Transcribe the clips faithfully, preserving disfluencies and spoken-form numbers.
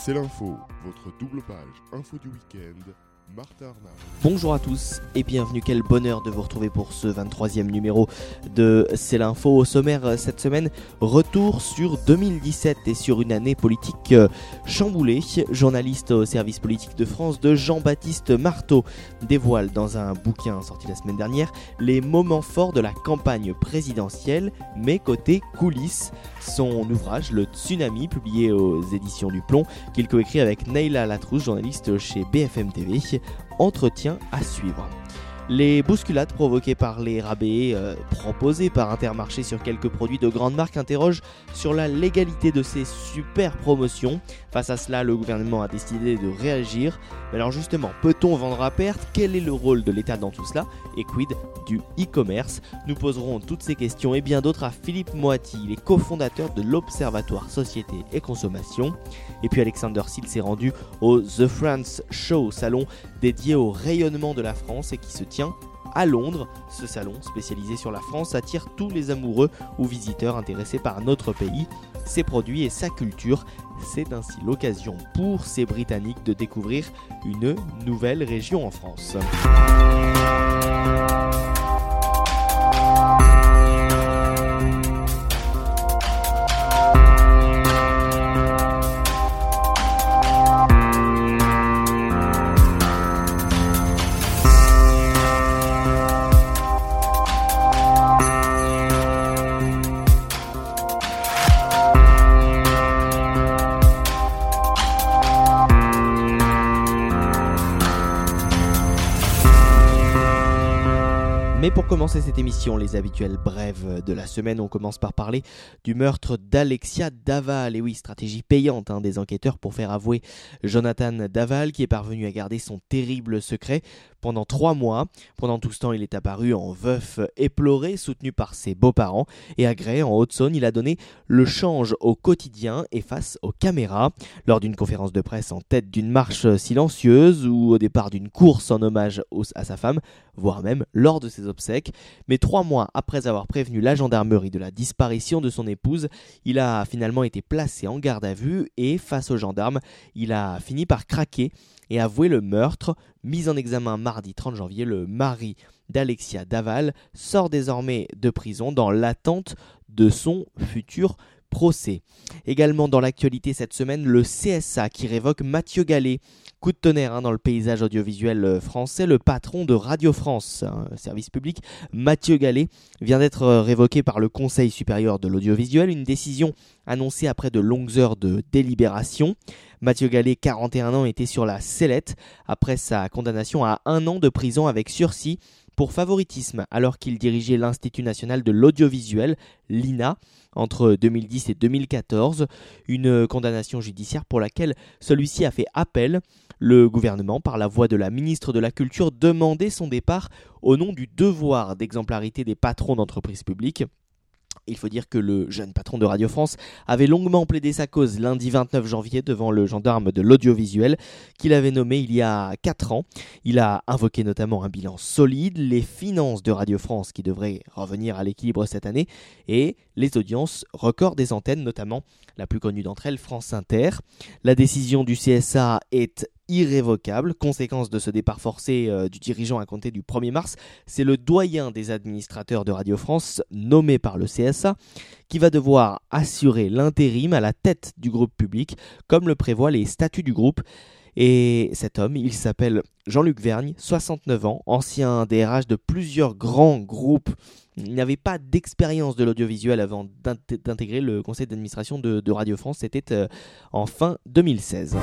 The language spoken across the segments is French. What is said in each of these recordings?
C'est l'info, votre double page info du week-end, Martha Arnaud. Bonjour à tous et bienvenue, quel bonheur de vous retrouver pour ce vingt-troisième numéro de C'est l'info. Au sommaire cette semaine, retour sur deux mille dix-sept et sur une année politique chamboulée. Journaliste au service politique de France de Jean-Baptiste Marteau dévoile dans un bouquin sorti la semaine dernière les moments forts de la campagne présidentielle, mais côté coulisses. Son ouvrage, Le Tsunami, publié aux éditions du Plomb, qu'il coécrit avec Neila Latrousse, journaliste chez B F M T V. Entretien à suivre. Les bousculades provoquées par les rabais euh, proposés par Intermarché sur quelques produits de grandes marques interrogent sur la légalité de ces super promotions. Face à cela, le gouvernement a décidé de réagir. Mais alors justement, peut-on vendre à perte ? Quel est le rôle de l'État dans tout cela ? Et quid du e-commerce ? Nous poserons toutes ces questions et bien d'autres à Philippe Moati, il est cofondateur de l'Observatoire Société et Consommation. Et puis Alexander Sill s'est rendu au The France Show, salon dédié au rayonnement de la France et qui se tient à Londres. Ce salon spécialisé sur la France attire tous les amoureux ou visiteurs intéressés par notre pays, ses produits et sa culture. C'est ainsi l'occasion pour ces Britanniques de découvrir une nouvelle région en France. Mais pour commencer cette émission, les habituelles brèves de la semaine, on commence par parler du meurtre d'Alexia Daval. Et oui, stratégie payante hein, des enquêteurs pour faire avouer Jonathan Daval, qui est parvenu à garder son terrible secret pendant trois mois. Pendant tout ce temps, il est apparu en veuf éploré, soutenu par ses beaux-parents. Et à Grès, en Haute-Saône, il a donné le change au quotidien et face aux caméras. Lors d'une conférence de presse en tête d'une marche silencieuse ou au départ d'une course en hommage à sa femme, voire même lors de ses obsèques. Mais trois mois après avoir prévenu la gendarmerie de la disparition de son épouse, il a finalement été placé en garde à vue et face aux gendarmes, il a fini par craquer et avouer le meurtre. Mis en examen mardi trente janvier, le mari d'Alexia Daval sort désormais de prison dans l'attente de son futur procès. Également dans l'actualité cette semaine, le C S A qui révoque Mathieu Gallet. Coup de tonnerre hein, dans le paysage audiovisuel français, le patron de Radio France, un service public, Mathieu Gallet, vient d'être révoqué par le Conseil supérieur de l'audiovisuel, une décision annoncée après de longues heures de délibération. Mathieu Gallet, quarante et un ans, était sur la sellette après sa condamnation à un an de prison avec sursis pour favoritisme alors qu'il dirigeait l'Institut national de l'audiovisuel, l'I N A, entre deux mille dix et deux mille quatorze, une condamnation judiciaire pour laquelle celui-ci a fait appel. Le gouvernement, par la voix de la ministre de la Culture, demandait son départ au nom du devoir d'exemplarité des patrons d'entreprises publiques. Il faut dire que le jeune patron de Radio France avait longuement plaidé sa cause lundi vingt-neuf janvier devant le gendarme de l'audiovisuel qu'il avait nommé il y a quatre ans. Il a invoqué notamment un bilan solide, les finances de Radio France qui devraient revenir à l'équilibre cette année et les audiences records des antennes, notamment la plus connue d'entre elles, France Inter. La décision du C S A est irrévocable. Conséquence de ce départ forcé euh, du dirigeant à compter du premier mars, c'est le doyen des administrateurs de Radio France, nommé par le C S A, qui va devoir assurer l'intérim à la tête du groupe public, comme le prévoient les statuts du groupe. Et cet homme, il s'appelle Jean-Luc Vergne, soixante-neuf ans, ancien D R H de plusieurs grands groupes. Il n'avait pas d'expérience de l'audiovisuel avant d'intégrer le conseil d'administration de, de Radio France. C'était euh, en fin deux mille seize.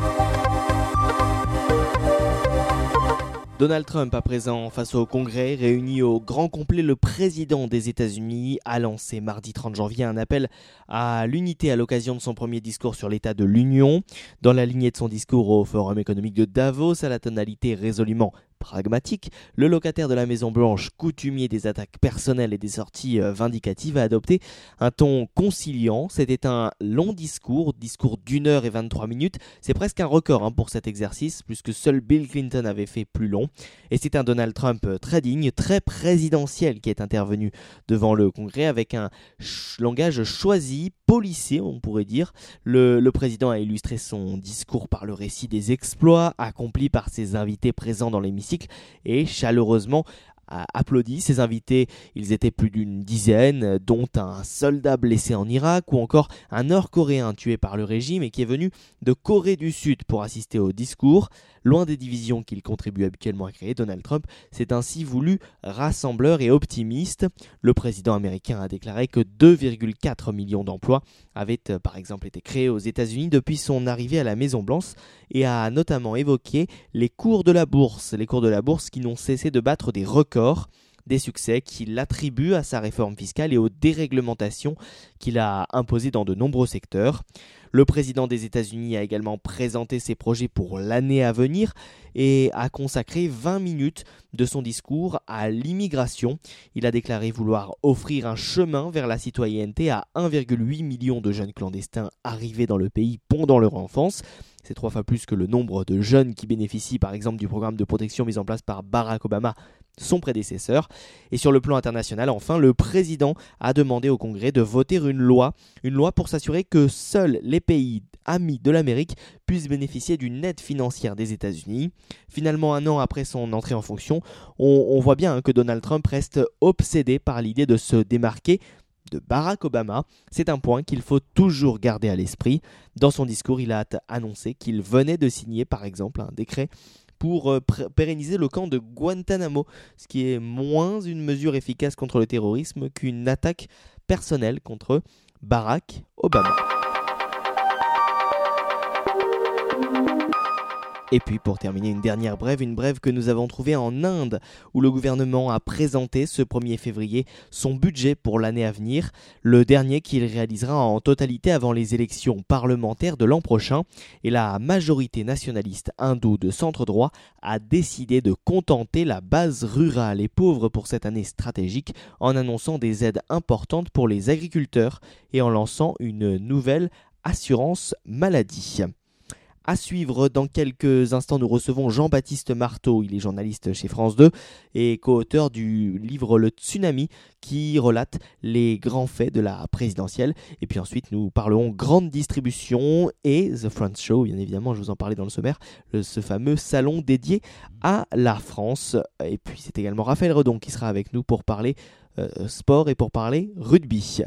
Donald Trump, à présent face au Congrès, réuni au grand complet, le président des États-Unis a lancé mardi trente janvier un appel à l'unité à l'occasion de son premier discours sur l'état de l'Union. Dans la lignée de son discours au Forum économique de Davos, à la tonalité résolument pragmatique, le locataire de la Maison-Blanche, coutumier des attaques personnelles et des sorties vindicatives, a adopté un ton conciliant. C'était un long discours, discours d'une heure et vingt-trois minutes. C'est presque un record hein, pour cet exercice, puisque seul Bill Clinton avait fait plus long. Et c'est un Donald Trump très digne, très présidentiel qui est intervenu devant le Congrès avec un ch- langage choisi, policé, on pourrait dire. Le, le président a illustré son discours par le récit des exploits accomplis par ses invités présents dans l'hémicycle et chaleureusement a applaudi. Ses invités, ils étaient plus d'une dizaine, dont un soldat blessé en Irak ou encore un Nord-Coréen tué par le régime et qui est venu de Corée du Sud pour assister au discours. Loin des divisions qu'il contribue habituellement à créer, Donald Trump s'est ainsi voulu rassembleur et optimiste. Le président américain a déclaré que deux virgule quatre millions d'emplois avaient euh, par exemple été créés aux États-Unis depuis son arrivée à la Maison-Blanche et a notamment évoqué les cours de la bourse, les cours de la bourse qui n'ont cessé de battre des records. Des succès qu'il attribue à sa réforme fiscale et aux déréglementations qu'il a imposées dans de nombreux secteurs. Le président des États-Unis a également présenté ses projets pour l'année à venir et a consacré vingt minutes de son discours à l'immigration. Il a déclaré vouloir offrir un chemin vers la citoyenneté à un virgule huit million de jeunes clandestins arrivés dans le pays pendant leur enfance. C'est trois fois plus que le nombre de jeunes qui bénéficient par exemple du programme de protection mis en place par Barack Obama, son prédécesseur. Et sur le plan international, enfin, le président a demandé au Congrès de voter une loi, une loi pour s'assurer que seuls les pays amis de l'Amérique puissent bénéficier d'une aide financière des États-Unis. Finalement, un an après son entrée en fonction, on, on voit bien hein, que Donald Trump reste obsédé par l'idée de se démarquer de Barack Obama. C'est un point qu'il faut toujours garder à l'esprit. Dans son discours, il a annoncé qu'il venait de signer, par exemple, un décret pour euh, pr- pérenniser le camp de Guantanamo, ce qui est moins une mesure efficace contre le terrorisme qu'une attaque personnelle contre Barack Obama. Et puis pour terminer, une dernière brève, une brève que nous avons trouvée en Inde, où le gouvernement a présenté ce premier février son budget pour l'année à venir, le dernier qu'il réalisera en totalité avant les élections parlementaires de l'an prochain. Et la majorité nationaliste hindoue de centre droit a décidé de contenter la base rurale et pauvre pour cette année stratégique en annonçant des aides importantes pour les agriculteurs et en lançant une nouvelle assurance maladie. À suivre, dans quelques instants, nous recevons Jean-Baptiste Marteau. Il est journaliste chez France deux et co-auteur du livre Le Tsunami qui relate les grands faits de la présidentielle. Et puis ensuite, nous parlerons grande distribution et The France Show, bien évidemment, je vous en parlais dans le sommaire, le, ce fameux salon dédié à la France. Et puis c'est également Raphaël Redon qui sera avec nous pour parler euh, sport et pour parler rugby.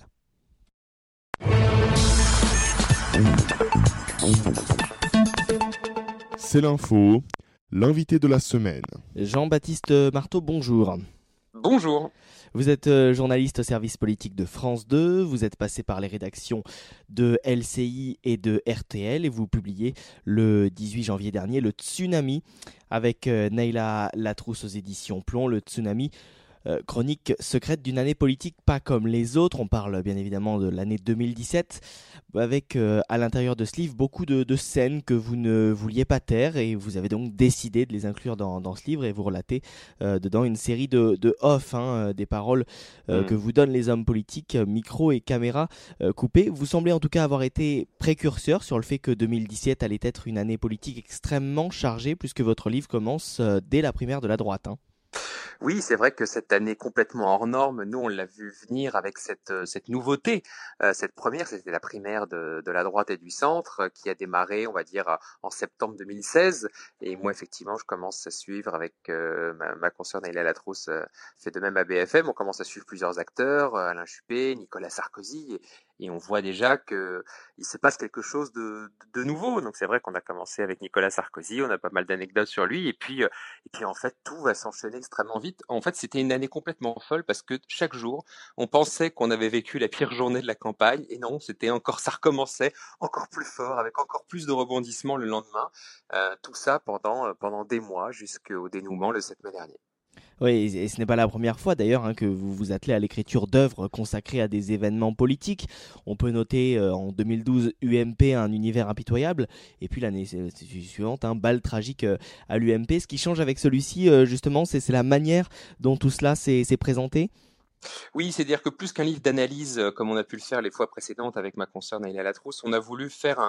C'est l'info, l'invité de la semaine. Jean-Baptiste Marteau, bonjour. Bonjour. Vous êtes euh, journaliste au service politique de France deux, vous êtes passé par les rédactions de L C I et de R T L et vous publiez le dix-huit janvier dernier le Tsunami avec euh, Neila Latrousse aux éditions Plomb, le Tsunami. Euh, chronique secrète d'une année politique pas comme les autres. On parle bien évidemment de l'année deux mille dix-sept avec euh, à l'intérieur de ce livre beaucoup de, de scènes que vous ne vouliez pas taire et vous avez donc décidé de les inclure dans, dans ce livre et vous relatez euh, dedans une série de, de off, hein, des paroles euh, mmh. que vous donnent les hommes politiques, micro et caméra euh, coupés. Vous semblez en tout cas avoir été précurseur sur le fait que deux mille dix-sept allait être une année politique extrêmement chargée puisque votre livre commence euh, dès la primaire de la droite. Hein. Oui, c'est vrai que cette année complètement hors norme, nous on l'a vu venir avec cette cette nouveauté. Euh, cette première, c'était la primaire de, de la droite et du centre qui a démarré, on va dire, en septembre deux mille seize. Et moi, effectivement, je commence à suivre avec euh, ma, ma consoeur Neila Latrousse, euh, fait de même à B F M. On commence à suivre plusieurs acteurs, euh, Alain Juppé, Nicolas Sarkozy, et, et on voit déjà que il se passe quelque chose de, de nouveau. Donc c'est vrai qu'on a commencé avec Nicolas Sarkozy, on a pas mal d'anecdotes sur lui, et puis euh, et puis en fait tout va s'enchaîner extrêmement vite. En fait, c'était une année complètement folle parce que chaque jour, on pensait qu'on avait vécu la pire journée de la campagne et non, c'était encore, ça recommençait encore plus fort avec encore plus de rebondissements le lendemain. Euh, tout ça pendant pendant des mois jusqu'au dénouement le sept mai dernier. Oui, et ce n'est pas la première fois d'ailleurs hein, que vous vous attelez à l'écriture d'œuvres consacrées à des événements politiques. On peut noter euh, en deux mille douze U M P, un univers impitoyable, et puis l'année suivante, un bal tragique euh, à l'U M P. Ce qui change avec celui-ci, euh, justement, c'est, c'est la manière dont tout cela s'est, s'est présenté. Oui, c'est-à-dire que plus qu'un livre d'analyse, comme on a pu le faire les fois précédentes avec ma consoeur Neila Latrousse, on a voulu faire un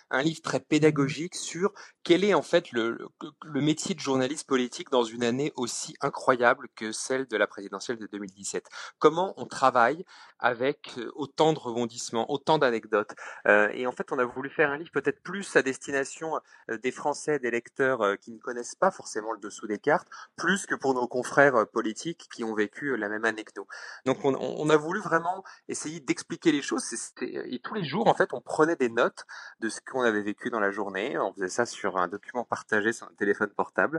un livre très pédagogique sur quel est en fait le, le, le métier de journaliste politique dans une année aussi incroyable que celle de la présidentielle de deux mille dix-sept. Comment on travaille avec autant de rebondissements, autant d'anecdotes. Euh, et en fait, on a voulu faire un livre peut-être plus à destination des Français, des lecteurs qui ne connaissent pas forcément le dessous des cartes, plus que pour nos confrères politiques qui ont vécu la même année que nous. Donc on, on a voulu vraiment essayer d'expliquer les choses. Et tous les jours, en fait, on prenait des notes de ce qu'on avait vécu dans la journée. On faisait ça sur un document partagé sur un téléphone portable.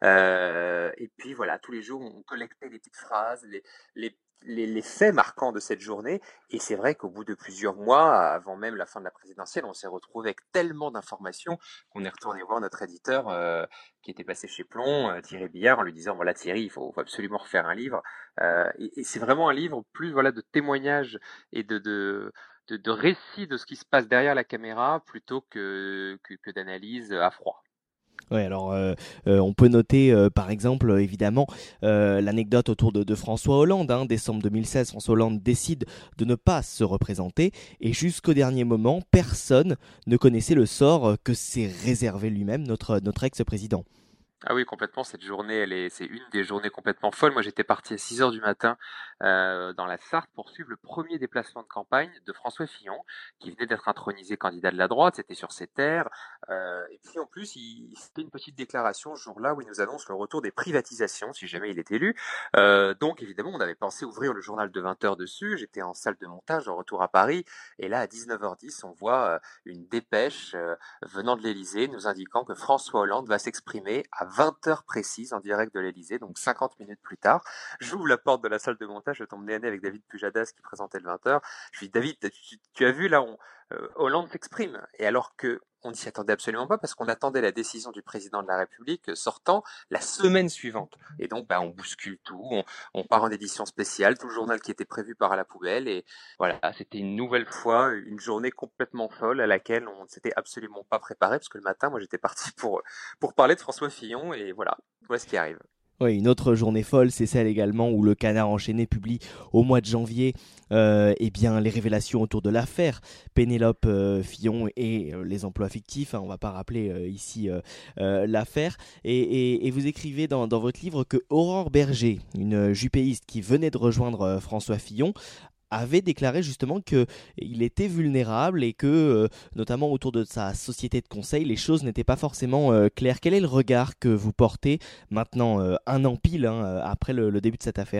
Euh, et puis voilà, tous les jours, on collectait des petites phrases, les, les Les, les faits marquants de cette journée. Et c'est vrai qu'au bout de plusieurs mois, avant même la fin de la présidentielle, on s'est retrouvé avec tellement d'informations qu'on est retourné voir notre éditeur euh, qui était passé chez Plomb, euh, Thierry Billard, en lui disant voilà Thierry, il faut, faut absolument refaire un livre. Euh, et, et c'est vraiment un livre plus voilà de témoignages et de, de de, de récits de ce qui se passe derrière la caméra plutôt que que, que d'analyse à froid. Oui, alors euh, euh, on peut noter euh, par exemple euh, évidemment euh, l'anecdote autour de, de François Hollande. Hein, décembre deux mille seize, François Hollande décide de ne pas se représenter et jusqu'au dernier moment, personne ne connaissait le sort que s'est réservé lui-même notre, notre ex-président. Ah oui, complètement. Cette journée, elle est, c'est une des journées complètement folles. Moi, j'étais parti à six heures du matin euh, dans la Sarthe pour suivre le premier déplacement de campagne de François Fillon, qui venait d'être intronisé candidat de la droite. C'était sur ses terres. Euh, et puis, en plus, il, il fait une petite déclaration ce jour-là où il nous annonce le retour des privatisations, si jamais il est élu. Euh, donc, évidemment, on avait pensé ouvrir le journal de vingt heures dessus. J'étais en salle de montage, en retour à Paris. Et là, à dix-neuf heures dix, on voit euh, une dépêche euh, venant de l'Élysée nous indiquant que François Hollande va s'exprimer à vingt heures précises en direct de l'Élysée, donc cinquante minutes plus tard. J'ouvre la porte de la salle de montage, je tombe nez à nez avec David Pujadas qui présentait le vingt heures. Je lui dis David, tu, tu as vu là, on, euh, Hollande s'exprime. Et alors que on n'y s'y attendait absolument pas parce qu'on attendait la décision du président de la République sortant la semaine suivante. Et donc, bah, on bouscule tout, on, on part en édition spéciale, tout le journal qui était prévu part à la poubelle. Et voilà, c'était une nouvelle fois une journée complètement folle à laquelle on ne s'était absolument pas préparé parce que le matin, moi, j'étais parti pour, pour parler de François Fillon et voilà, voilà ce qui arrive. Oui, une autre journée folle, c'est celle également où le Canard enchaîné publie au mois de janvier euh, eh bien, les révélations autour de l'affaire Pénélope euh, Fillon et euh, les emplois fictifs. Hein, on ne va pas rappeler euh, ici euh, euh, l'affaire. Et, et, et vous écrivez dans, dans votre livre que Aurore Berger, une jupéiste qui venait de rejoindre euh, François Fillon, avait déclaré justement qu'il était vulnérable et que, euh, notamment autour de sa société de conseil, les choses n'étaient pas forcément euh, claires. Quel est le regard que vous portez maintenant, euh, un an pile hein, après le, le début de cette affaire ?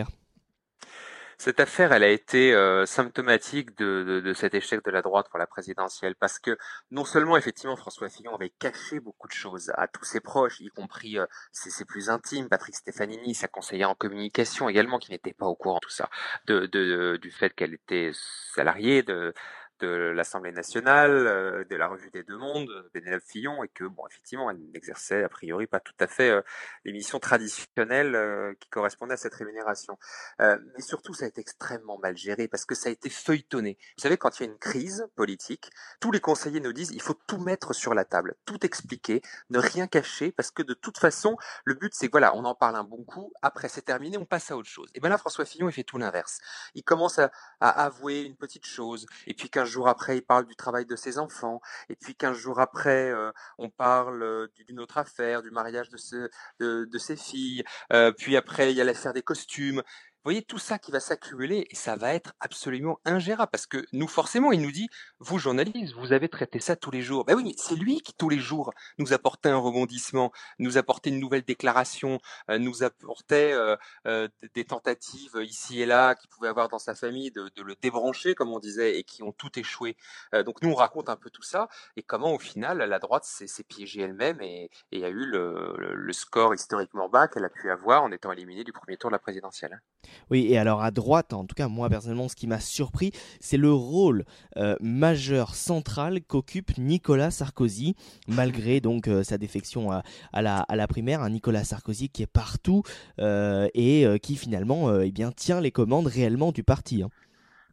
Cette affaire, elle a été euh, symptomatique de, de, de cet échec de la droite pour la présidentielle, parce que non seulement, effectivement, François Fillon avait caché beaucoup de choses à tous ses proches, y compris euh, ses, ses plus intimes, Patrick Stefanini, sa conseillère en communication également, qui n'était pas au courant de tout ça, de, de, de, du fait qu'elle était salariée de de l'Assemblée nationale, euh, de la Revue des Deux Mondes, Pénélope Fillon, et que, bon, effectivement, elle n'exerçait a priori pas tout à fait euh, les missions traditionnelles euh, qui correspondaient à cette rémunération. Euh, mais surtout, ça a été extrêmement mal géré parce que ça a été feuilletonné. Vous savez, quand il y a une crise politique, tous les conseillers nous disent il faut tout mettre sur la table, tout expliquer, ne rien cacher, parce que de toute façon, le but, c'est que voilà, on en parle un bon coup, après c'est terminé, on passe à autre chose. Et bien là, François Fillon, il fait tout l'inverse. Il commence à, à avouer une petite chose, et puis quinze jours après, il parle du travail de ses enfants, et puis quinze jours après, euh, on parle euh, d'une autre affaire, du mariage de, ce, de, de ses filles, euh, puis après, il y a l'affaire des costumes. Vous voyez tout ça qui va s'accumuler et ça va être absolument ingérable parce que nous, forcément, il nous dit, vous journalistes, vous avez traité ça tous les jours. Ben oui, mais c'est lui qui tous les jours nous apportait un rebondissement, nous apportait une nouvelle déclaration, euh, nous apportait euh, euh, des tentatives ici et là qu'il pouvait avoir dans sa famille de, de le débrancher, comme on disait, et qui ont tout échoué. Euh, donc nous, on raconte un peu tout ça et comment au final, la droite s'est, s'est piégée elle-même et, et a eu le, le, le score historiquement bas qu'elle a pu avoir en étant éliminée du premier tour de la présidentielle. Oui, et alors à droite, en tout cas moi personnellement, ce qui m'a surpris, c'est le rôle euh, majeur central qu'occupe Nicolas Sarkozy, malgré donc euh, sa défection à, à, la, à la primaire. Un Nicolas Sarkozy qui est partout euh, et euh, qui finalement euh, eh bien, tient les commandes réellement du parti. Hein.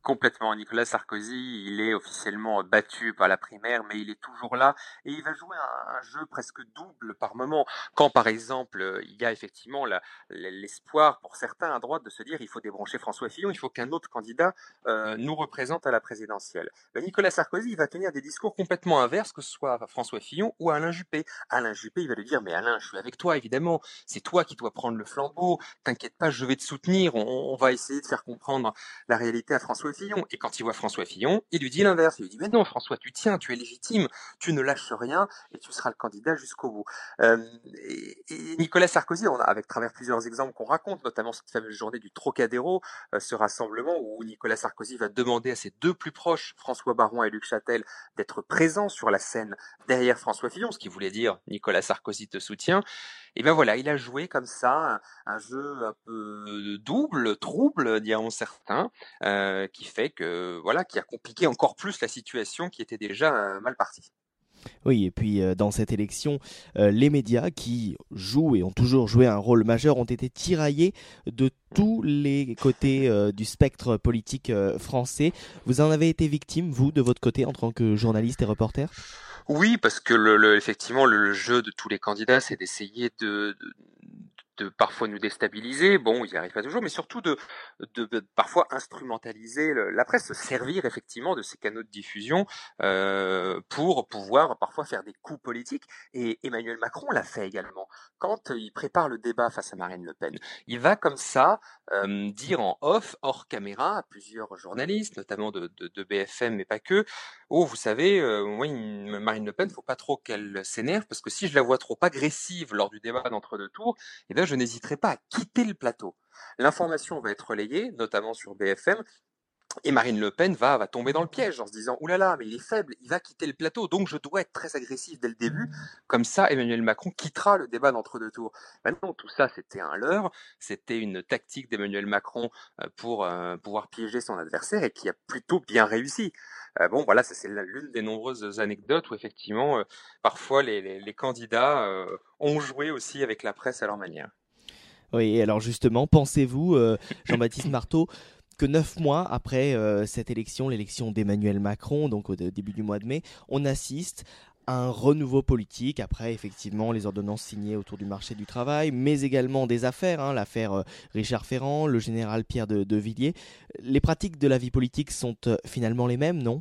Complètement. Nicolas Sarkozy, il est officiellement battu par la primaire, mais il est toujours là et il va jouer un, un jeu presque double par moment. Quand, par exemple, il y a effectivement la, l'espoir pour certains à droite de se dire il faut débrancher François Fillon, il faut qu'un autre candidat euh, nous représente à la présidentielle. Ben, Nicolas Sarkozy, il va tenir des discours complètement inverses, que ce soit François Fillon ou Alain Juppé. Alain Juppé, il va lui dire mais Alain, je suis avec toi évidemment, c'est toi qui dois prendre le flambeau, t'inquiète pas, je vais te soutenir, on, on va essayer de faire comprendre la réalité à François Fillon. Et quand il voit François Fillon, il lui dit l'inverse. Il lui dit, mais non, François, tu tiens, tu es légitime, tu ne lâches rien et tu seras le candidat jusqu'au bout. Euh, et, et Nicolas Sarkozy, on a, avec travers plusieurs exemples qu'on raconte, notamment cette fameuse journée du Trocadéro, euh, ce rassemblement où Nicolas Sarkozy va demander à ses deux plus proches, François Baron et Luc Châtel, d'être présents sur la scène derrière François Fillon, ce qui voulait dire Nicolas Sarkozy te soutient. Et ben voilà, il a joué comme ça un, un jeu un peu double, trouble, diront certains, euh, qui fait que voilà, qui a compliqué encore plus la situation qui était déjà euh, mal partie. Oui, et puis euh, dans cette élection, euh, les médias qui jouent et ont toujours joué un rôle majeur ont été tiraillés de tous les côtés euh, du spectre politique euh, français. Vous en avez été victime, vous, de votre côté, en tant que journaliste et reporter ? Oui, parce que le, le, effectivement, le, le jeu de tous les candidats, c'est d'essayer de, de, de parfois nous déstabiliser. Bon, ils n'y arrivent pas toujours, mais surtout de, de, de parfois instrumentaliser le, la presse, se servir effectivement de ces canaux de diffusion euh, pour pouvoir parfois faire des coups politiques. Et Emmanuel Macron l'a fait également. Quand il prépare le débat face à Marine Le Pen, il va comme ça euh, dire en off, hors caméra, à plusieurs journalistes, notamment de, de, de B F M, mais pas que, oh, vous savez, euh, moi, une- Marine Le Pen, faut pas trop qu'elle s'énerve, parce que si je la vois trop agressive lors du débat d'entre-deux tours, eh bien, je n'hésiterai pas à quitter le plateau. L'information va être relayée, notamment sur B F M, et Marine Le Pen va, va tomber dans le piège en se disant « Ouh là là, mais il est faible, il va quitter le plateau, donc je dois être très agressif dès le début. » Comme ça, Emmanuel Macron quittera le débat d'entre-deux tours. Maintenant, tout ça, c'était un leurre, c'était une tactique d'Emmanuel Macron euh, pour euh, pouvoir piéger son adversaire et qui a plutôt bien réussi. Euh, bon, voilà, ça, c'est l'une des nombreuses anecdotes où effectivement, euh, parfois, les, les, les candidats euh, ont joué aussi avec la presse à leur manière. Oui, et alors justement, pensez-vous, euh, Jean-Baptiste Marteau, que neuf mois après euh, cette élection, l'élection d'Emmanuel Macron, donc au début du mois de mai, on assiste à un renouveau politique après effectivement les ordonnances signées autour du marché du travail, mais également des affaires, hein, l'affaire euh, Richard Ferrand, le général Pierre de, de Villiers. Les pratiques de la vie politique sont euh, finalement les mêmes, non ?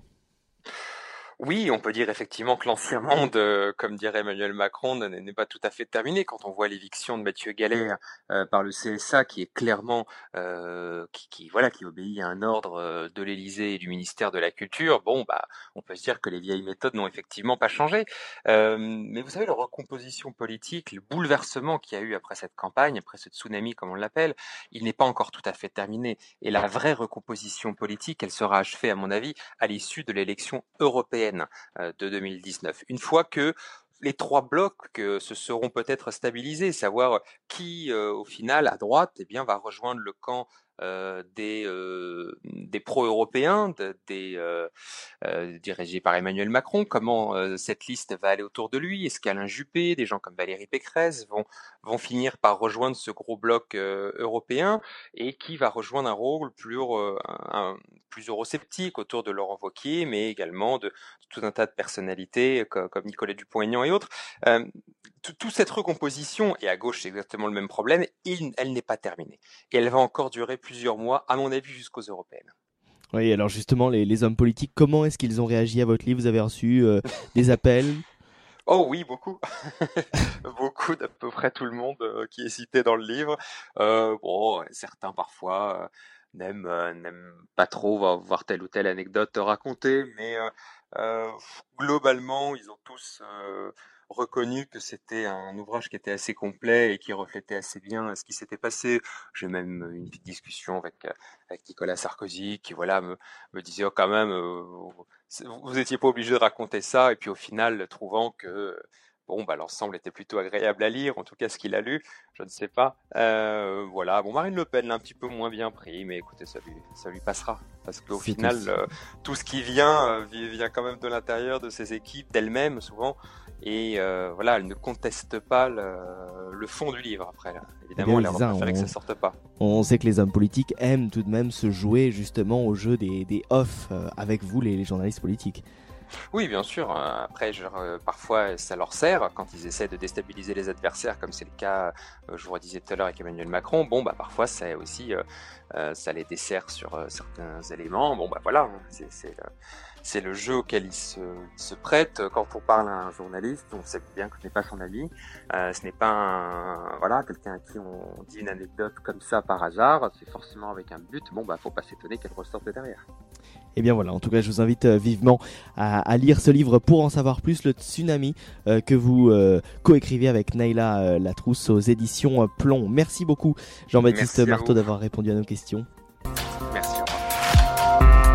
Oui, on peut dire effectivement que l'ancien monde, euh, comme dirait Emmanuel Macron, n'est n'est pas tout à fait terminé. Quand on voit l'éviction de Mathieu Gallet euh, par le C S A, qui est clairement, euh, qui, qui voilà, qui obéit à un ordre euh, de l'Élysée et du ministère de la Culture, bon, bah, on peut se dire que les vieilles méthodes n'ont effectivement pas changé. Euh, mais vous savez, la recomposition politique, le bouleversement qu'il y a eu après cette campagne, après ce tsunami, comme on l'appelle, il n'est pas encore tout à fait terminé. Et la vraie recomposition politique, elle sera achevée, à mon avis, à l'issue de l'élection européenne de deux mille dix-neuf. Une fois que les trois blocs que se seront peut-être stabilisés, savoir qui, euh, au final, à droite, eh bien, va rejoindre le camp euh, des, euh, des pro-européens, de, des euh, euh, dirigés par Emmanuel Macron. Comment euh, cette liste va aller autour de lui? Est-ce qu'Alain Juppé, des gens comme Valérie Pécresse vont vont finir par rejoindre ce gros bloc euh, européen, et qui va rejoindre un rôle plus euh, un, plus eurosceptique autour de Laurent Wauquiez, mais également de, de tout un tas de personnalités comme, comme Nicolas Dupont-Aignan et autres. Euh, toute cette recomposition, et à gauche c'est exactement le même problème, il, elle n'est pas terminée. Et elle va encore durer plusieurs mois, à mon avis, jusqu'aux européennes. Oui, alors justement, les, les hommes politiques, comment est-ce qu'ils ont réagi à votre livre ? Vous avez reçu euh, des appels ? Oh oui, beaucoup. Beaucoup, d'à peu près tout le monde euh, qui est cité dans le livre. Euh, bon, certains parfois euh, n'aiment, euh, n'aiment pas trop voir, voir telle ou telle anecdote racontée, mais euh, euh, globalement, ils ont tous euh, reconnu que c'était un ouvrage qui était assez complet et qui reflétait assez bien ce qui s'était passé. J'ai même eu une petite discussion avec, euh, avec Nicolas Sarkozy qui, voilà, me, me disait oh, quand même, euh, vous, vous étiez pas obligé de raconter ça, et puis au final, trouvant que bon, bah, l'ensemble était plutôt agréable à lire, en tout cas ce qu'il a lu, je ne sais pas. Euh, voilà, bon, Marine Le Pen l'a un petit peu moins bien pris, mais écoutez, ça lui, ça lui passera. Parce qu'au C'est final, aussi. euh, tout ce qui vient, euh, vient quand même de l'intérieur de ses équipes, d'elle-même souvent. Et euh, voilà, elle ne conteste pas le, le fond du livre après. Là. Évidemment, Eh bien, elle oui, aurait c'est ça, préféré on... que ça sorte pas. On sait que les hommes politiques aiment tout de même se jouer justement au jeu des, des off euh, avec vous, les, les journalistes politiques. Oui, bien sûr. euh, Après, genre, euh, parfois, ça leur sert quand ils essaient de déstabiliser les adversaires, comme c'est le cas, euh, je vous redisais tout à l'heure avec Emmanuel Macron. Bon, bah parfois, ça aussi, euh, euh, ça les dessert sur euh, certains éléments. Bon, bah voilà, hein, c'est c'est le, c'est le jeu auquel ils se, ils se prêtent. Quand on parle à un journaliste, on sait bien que ce n'est pas son ami. Euh, ce n'est pas un, voilà, quelqu'un à qui on dit une anecdote comme ça par hasard. C'est forcément avec un but. Bon, bah faut pas s'étonner qu'elle ressorte derrière. Et bien voilà, en tout cas je vous invite euh, vivement à, à lire ce livre pour en savoir plus, le Tsunami, euh, que vous euh, coécrivez avec Naïla euh, Latrousse aux éditions euh, Plomb. Merci beaucoup Jean-Baptiste Merci à Marteau vous. d'avoir répondu à nos questions. Merci. Au revoir.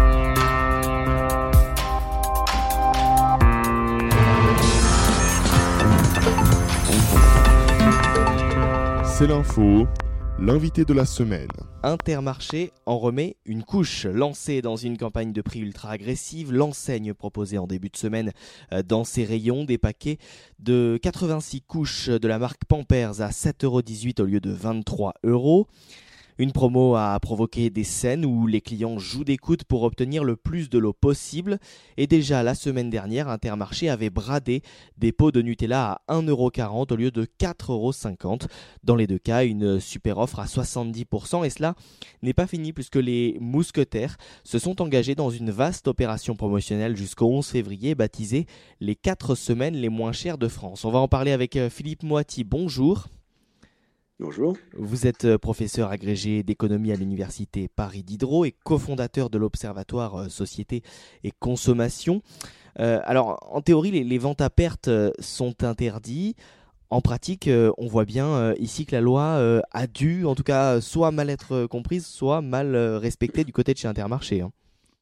C'est l'info, l'invité de la semaine. Intermarché en remet une couche. Lancée dans une campagne de prix ultra agressive, l'enseigne proposait en début de semaine euh, dans ses rayons des paquets de quatre-vingt-six couches de la marque Pampers à sept euros dix-huit au lieu de vingt-trois euros. Une promo a provoqué des scènes où les clients jouent des coudes pour obtenir le plus de l'eau possible. Et déjà la semaine dernière, Intermarché avait bradé des pots de Nutella à un euro quarante au lieu de quatre euros cinquante. Dans les deux cas, une super offre à soixante-dix pour cent. Et cela n'est pas fini puisque les mousquetaires se sont engagés dans une vaste opération promotionnelle jusqu'au onze février baptisée les quatre semaines les moins chères de France. On va en parler avec Philippe Moiti. Bonjour. Bonjour. Vous êtes professeur agrégé d'économie à l'université Paris Diderot et cofondateur de l'Observatoire Société et Consommation. Euh, alors, en théorie, les, les ventes à perte sont interdites. En pratique, euh, on voit bien euh, ici que la loi euh, a dû, en tout cas, soit mal être comprise, soit mal euh, respectée du côté de chez Intermarché. Hein.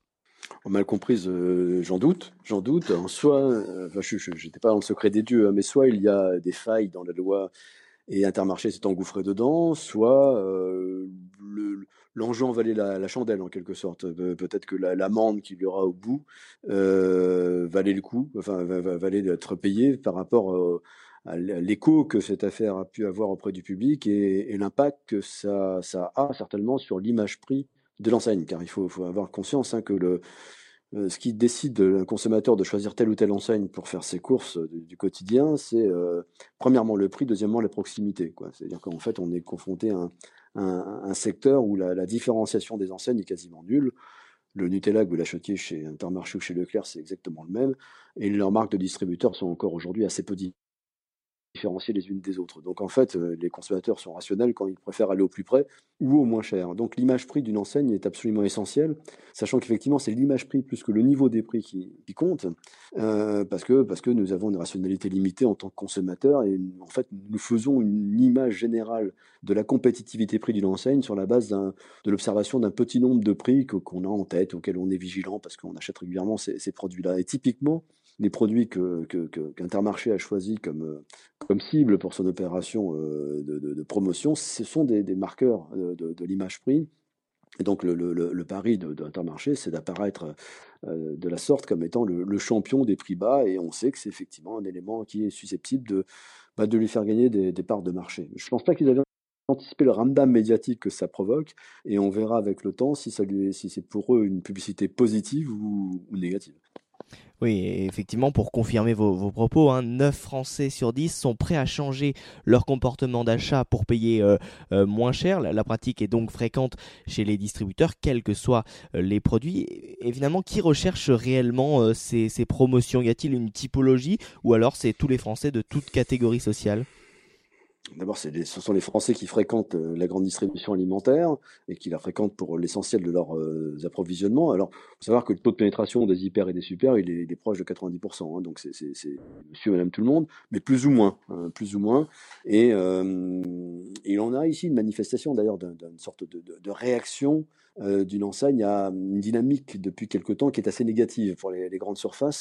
Mal comprise, euh, j'en doute, j'en doute. En soit, euh, enfin, je n'étais pas dans le secret des dieux, hein, mais soit il y a des failles dans la loi et Intermarché s'est engouffré dedans, soit euh, le, l'enjeu en valait la, la chandelle en quelque sorte. Pe- Peut-être que la- l'amende qu'il y aura au bout euh, valait le coup, enfin va, va- valait d'être payée par rapport euh, à l'écho que cette affaire a pu avoir auprès du public et, et l'impact que ça, ça a certainement sur l'image prix de l'enseigne, car il faut, faut avoir conscience hein, que le, euh, ce qui décide un consommateur de choisir telle ou telle enseigne pour faire ses courses euh, du, du quotidien, c'est euh, premièrement le prix, deuxièmement la proximité, quoi. C'est-à-dire qu'en fait, on est confronté à un, un- un secteur où la, la différenciation des enseignes est quasiment nulle. Le Nutella que vous l'achetiez chez Intermarché ou chez Leclerc, c'est exactement le même. Et leurs marques de distributeurs sont encore aujourd'hui assez peu différencier les unes des autres. Donc en fait, euh, les consommateurs sont rationnels quand ils préfèrent aller au plus près ou au moins cher. Donc l'image prix d'une enseigne est absolument essentielle, sachant qu'effectivement c'est l'image prix plus que le niveau des prix qui, qui compte, euh, parce que parce que nous avons une rationalité limitée en tant que consommateurs et en fait nous faisons une image générale de la compétitivité prix d'une enseigne sur la base d'un, de l'observation d'un petit nombre de prix que, qu'on a en tête, auxquels on est vigilant parce qu'on achète régulièrement ces, ces produits-là. Et typiquement les produits que, que, que, qu'Intermarché a choisis comme, comme cible pour son opération euh, de, de, de promotion, ce sont des, des marqueurs de, de, de l'image prix. Et donc le, le, le pari de, de Intermarché, c'est d'apparaître euh, de la sorte comme étant le, le champion des prix bas, et on sait que c'est effectivement un élément qui est susceptible de, bah, de lui faire gagner des, des parts de marché. Je ne pense pas qu'ils avaient anticipé le ramdam médiatique que ça provoque, et on verra avec le temps si, ça lui, si c'est pour eux une publicité positive ou, ou négative. Oui, et effectivement, pour confirmer vos, vos propos, hein, neuf Français sur dix sont prêts à changer leur comportement d'achat pour payer euh, euh, moins cher. La, la pratique est donc fréquente chez les distributeurs, quels que soient euh, les produits. Et, évidemment, qui recherche réellement euh, ces, ces promotions? Y a-t-il une typologie ou alors c'est tous les Français de toute catégorie sociale? D'abord, c'est les- ce sont les Français qui fréquentent euh, la grande distribution alimentaire et qui la fréquentent pour l'essentiel de leurs euh, approvisionnements. Alors, il faut savoir que le taux de pénétration des hyper et des super, il est, il est proche de quatre-vingt-dix pour cent. Hein, donc, c'est c'est- c'est monsieur, madame, tout le monde, mais plus ou moins. Hein, plus ou moins. Et euh, il en a ici une manifestation, d'ailleurs, d'un- d'une sorte de, de- de réaction euh, d'une enseigne à une dynamique depuis quelque temps qui est assez négative pour les, les grandes surfaces.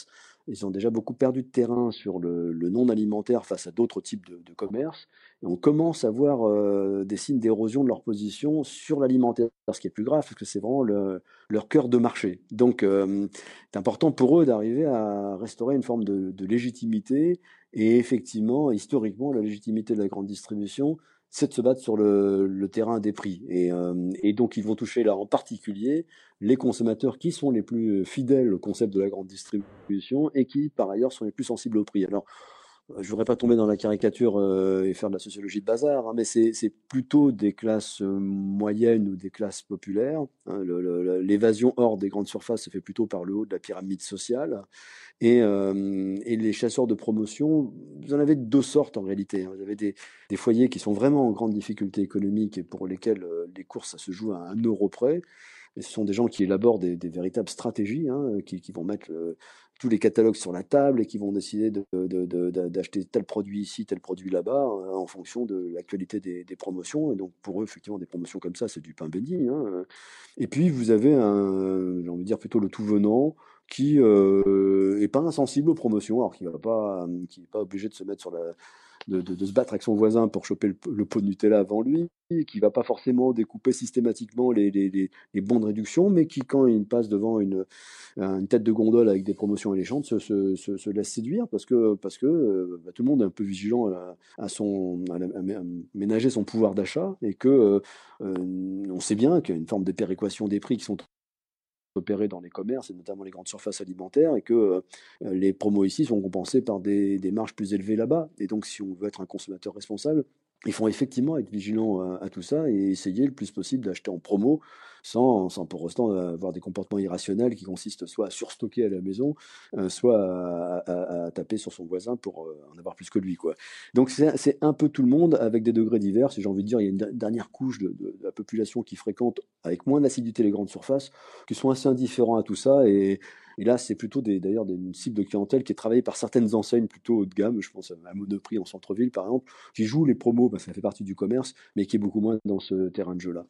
Ils ont déjà beaucoup perdu de terrain sur le, le non alimentaire face à d'autres types de, de commerce. Et on commence à voir euh, des signes d'érosion de leur position sur l'alimentaire, ce qui est plus grave, parce que c'est vraiment le, leur cœur de marché. Donc, euh, c'est important pour eux d'arriver à restaurer une forme de, de légitimité. Et effectivement, historiquement, la légitimité de la grande distribution, c'est de se battre sur le, le terrain des prix. Et, euh, et donc, ils vont toucher là en particulier les consommateurs qui sont les plus fidèles au concept de la grande distribution et qui, par ailleurs, sont les plus sensibles au prix. Alors, je ne voudrais pas tomber dans la caricature euh, et faire de la sociologie de bazar, hein, mais c'est, c'est plutôt des classes euh, moyennes ou des classes populaires. Hein, le, le, l'évasion hors des grandes surfaces se fait plutôt par le haut de la pyramide sociale. Et, euh, et les chasseurs de promotion, vous en avez de deux sortes en réalité. Vous avez des, des foyers qui sont vraiment en grande difficulté économique et pour lesquels euh, les courses, ça se joue à un euro près. Et ce sont des gens qui élaborent des, des véritables stratégies, hein, qui, qui vont mettre euh, tous les catalogues sur la table et qui vont décider de, de, de, de, d'acheter tel produit ici, tel produit là-bas, hein, en fonction de l'actualité des, des promotions. Et donc pour eux, effectivement, des promotions comme ça, c'est du pain béni. Hein. Et puis vous avez un, j'ai envie de dire plutôt le tout venant, qui euh, est pas insensible aux promotions, alors qu'il va pas, qui n'est pas obligé de se mettre sur la, de, de, de se battre avec son voisin pour choper le, le pot de Nutella avant lui, qui va pas forcément découper systématiquement les, les, les, les bons de réduction, mais qui, quand il passe devant une, une tête de gondole avec des promotions alléchantes, se, se, se, se laisse séduire parce que, parce que euh, bah, tout le monde est un peu vigilant à, à, son, à, à, à ménager son pouvoir d'achat et que euh, euh, on sait bien qu'il y a une forme de péréquation des prix qui sont opérés dans les commerces et notamment les grandes surfaces alimentaires et que euh, les promos ici sont compensés par des, des marges plus élevées là-bas. Et donc, si on veut être un consommateur responsable, il faut effectivement être vigilant à, à tout ça et essayer le plus possible d'acheter en promo sans, sans pour autant avoir des comportements irrationnels qui consistent soit à surstocker à la maison, euh, soit à, à, à taper sur son voisin pour euh, en avoir plus que lui, quoi. Donc c'est, c'est un peu tout le monde avec des degrés divers. Si j'ai envie de dire, il y a une dernière couche de, de, de la population qui fréquente avec moins d'assiduité les grandes surfaces, qui sont assez indifférents à tout ça. Et, et là, c'est plutôt des, d'ailleurs des, une cible de clientèle qui est travaillée par certaines enseignes plutôt haut de gamme. Je pense à Monoprix en centre-ville, par exemple, qui joue les promos parce que ça fait partie du commerce, mais qui est beaucoup moins dans ce terrain de jeu-là.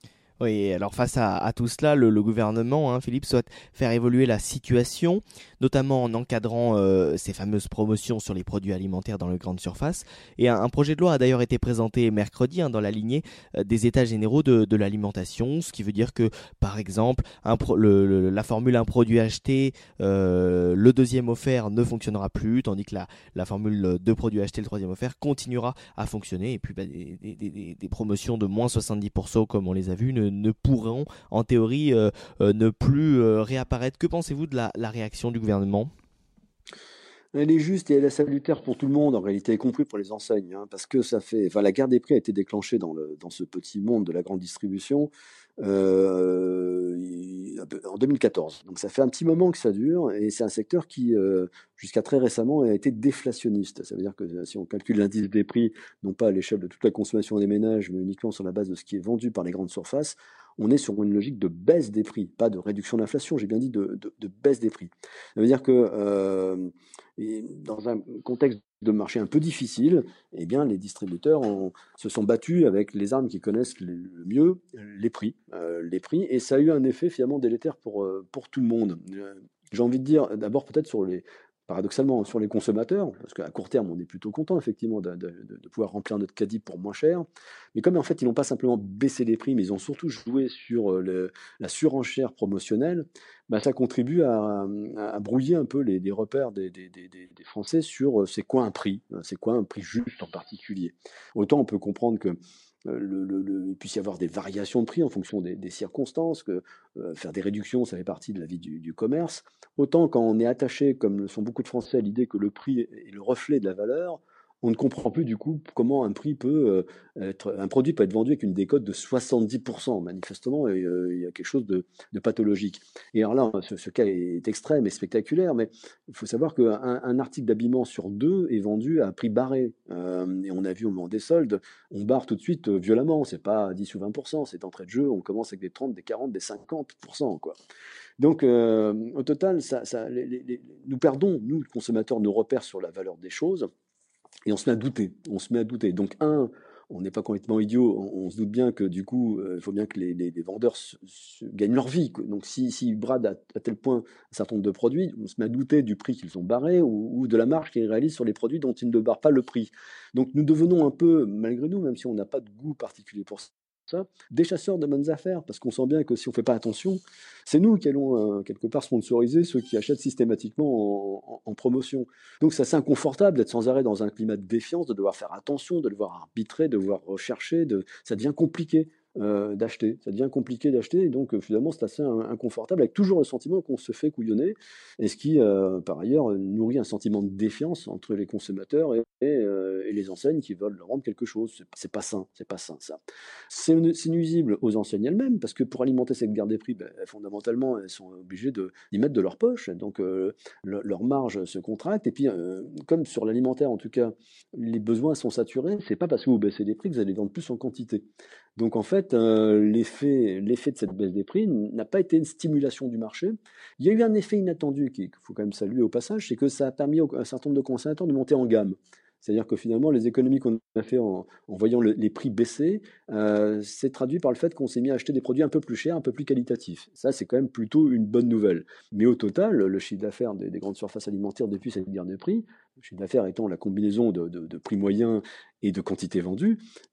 Oui, alors face à, à tout cela, le, le gouvernement, hein, Philippe, souhaite faire évoluer la situation, notamment en encadrant euh, ces fameuses promotions sur les produits alimentaires dans les grandes surfaces. Et un, un projet de loi a d'ailleurs été présenté mercredi hein, dans la lignée euh, des états généraux de, de l'alimentation, ce qui veut dire que, par exemple, un pro, le, le, la formule un produit acheté, euh, le deuxième offert ne fonctionnera plus, tandis que la, la formule deux produits achetés, le troisième offert continuera à fonctionner. Et puis bah, des, des, des, des promotions de moins soixante-dix pour cent, comme on les a vues, ne ne pourront en théorie euh, euh, ne plus euh, réapparaître. Que pensez-vous de la, la réaction du gouvernement ? Elle est juste et elle est salutaire pour tout le monde, en réalité, y compris pour les enseignes, hein, parce que ça fait, enfin, la guerre des prix a été déclenchée dans le, dans ce petit monde de la grande distribution euh, en deux mille quatorze. Donc ça fait un petit moment que ça dure et c'est un secteur qui, euh, jusqu'à très récemment, a été déflationniste. Ça veut dire que si on calcule l'indice des prix, non pas à l'échelle de toute la consommation des ménages, mais uniquement sur la base de ce qui est vendu par les grandes surfaces, on est sur une logique de baisse des prix, pas de réduction de l'inflation, j'ai bien dit de, de, de baisse des prix. Ça veut dire que euh, dans un contexte de marché un peu difficile, eh bien, les distributeurs ont, se sont battus avec les armes qu'ils connaissent le, le mieux, les prix, euh, les prix, et ça a eu un effet finalement délétère pour, pour tout le monde. J'ai envie de dire, d'abord peut-être sur les, paradoxalement sur les consommateurs, parce qu'à court terme, on est plutôt content effectivement de, de, de pouvoir remplir notre caddie pour moins cher, mais comme en fait ils n'ont pas simplement baissé les prix, mais ils ont surtout joué sur le, la surenchère promotionnelle, bah, ça contribue à, à brouiller un peu les, les repères des, des, des, des Français sur c'est quoi un prix, c'est quoi un prix juste en particulier. Autant on peut comprendre que Le, le, le, il puisse y avoir des variations de prix en fonction des, des circonstances, que euh, faire des réductions, ça fait partie de la vie du, du commerce. Autant quand on est attaché, comme le sont beaucoup de Français, à l'idée que le prix est le reflet de la valeur, on ne comprend plus du coup comment un prix peut euh, être, un produit peut être vendu avec une décote de soixante-dix pour cent. Manifestement, et, euh, il y a quelque chose de, de pathologique. Et alors là, ce, ce cas est extrême et spectaculaire, mais il faut savoir qu'un un article d'habillement sur deux est vendu à un prix barré. Euh, et on a vu au moment des soldes, on barre tout de suite euh, violemment. C'est pas dix ou vingt pour cent, c'est d'entrée de jeu. On commence avec des trente, des quarante, des cinquante pour cent, quoi. Donc, euh, au total, ça, ça, les, les, nous perdons, nous, consommateurs, nos repères sur la valeur des choses. Et on se met à douter, on se met à douter. Donc un, on n'est pas complètement idiot. On, on se doute bien que du coup, il faut bien que les, les, les vendeurs se, se gagnent leur vie, quoi. Donc si, si ils bradent à, à tel point un certain nombre de produits, on se met à douter du prix qu'ils ont barré ou, ou de la marge qu'ils réalisent sur les produits dont ils ne barrent pas le prix. Donc nous devenons un peu, malgré nous, même si on n'a pas de goût particulier pour ça, ça, des chasseurs de bonnes affaires, parce qu'on sent bien que si on ne fait pas attention, c'est nous qui allons euh, quelque part sponsoriser ceux qui achètent systématiquement en, en, en promotion. Donc c'est assez inconfortable d'être sans arrêt dans un climat de défiance, de devoir faire attention, de devoir arbitrer, de devoir rechercher, de... ça devient compliqué. Euh, d'acheter, ça devient compliqué d'acheter, et donc euh, finalement c'est assez in- inconfortable, avec toujours le sentiment qu'on se fait couillonner, et ce qui euh, par ailleurs nourrit un sentiment de défiance entre les consommateurs et, et, euh, et les enseignes qui veulent leur vendre quelque chose. C'est, c'est pas sain, c'est pas sain ça. C'est, c'est nuisible aux enseignes elles-mêmes, parce que pour alimenter cette guerre des prix, ben, fondamentalement elles sont obligées de, d'y mettre de leur poche, donc euh, le, leur marge se contracte, et puis euh, comme sur l'alimentaire en tout cas, les besoins sont saturés, c'est pas parce que vous baissez les prix que vous allez vendre plus en quantité. Donc en fait, euh, l'effet, l'effet de cette baisse des prix n'a pas été une stimulation du marché. Il y a eu un effet inattendu qu'il faut quand même saluer au passage, c'est que ça a permis à un certain nombre de consommateurs de monter en gamme. C'est-à-dire que finalement, les économies qu'on a fait en, en voyant le, les prix baisser, euh, c'est traduit par le fait qu'on s'est mis à acheter des produits un peu plus chers, un peu plus qualitatifs. Ça, c'est quand même plutôt une bonne nouvelle. Mais au total, le chiffre d'affaires des, des grandes surfaces alimentaires depuis cette guerre des prix, le chiffre d'affaires étant la combinaison de, de, de prix moyens et de quantité vendue,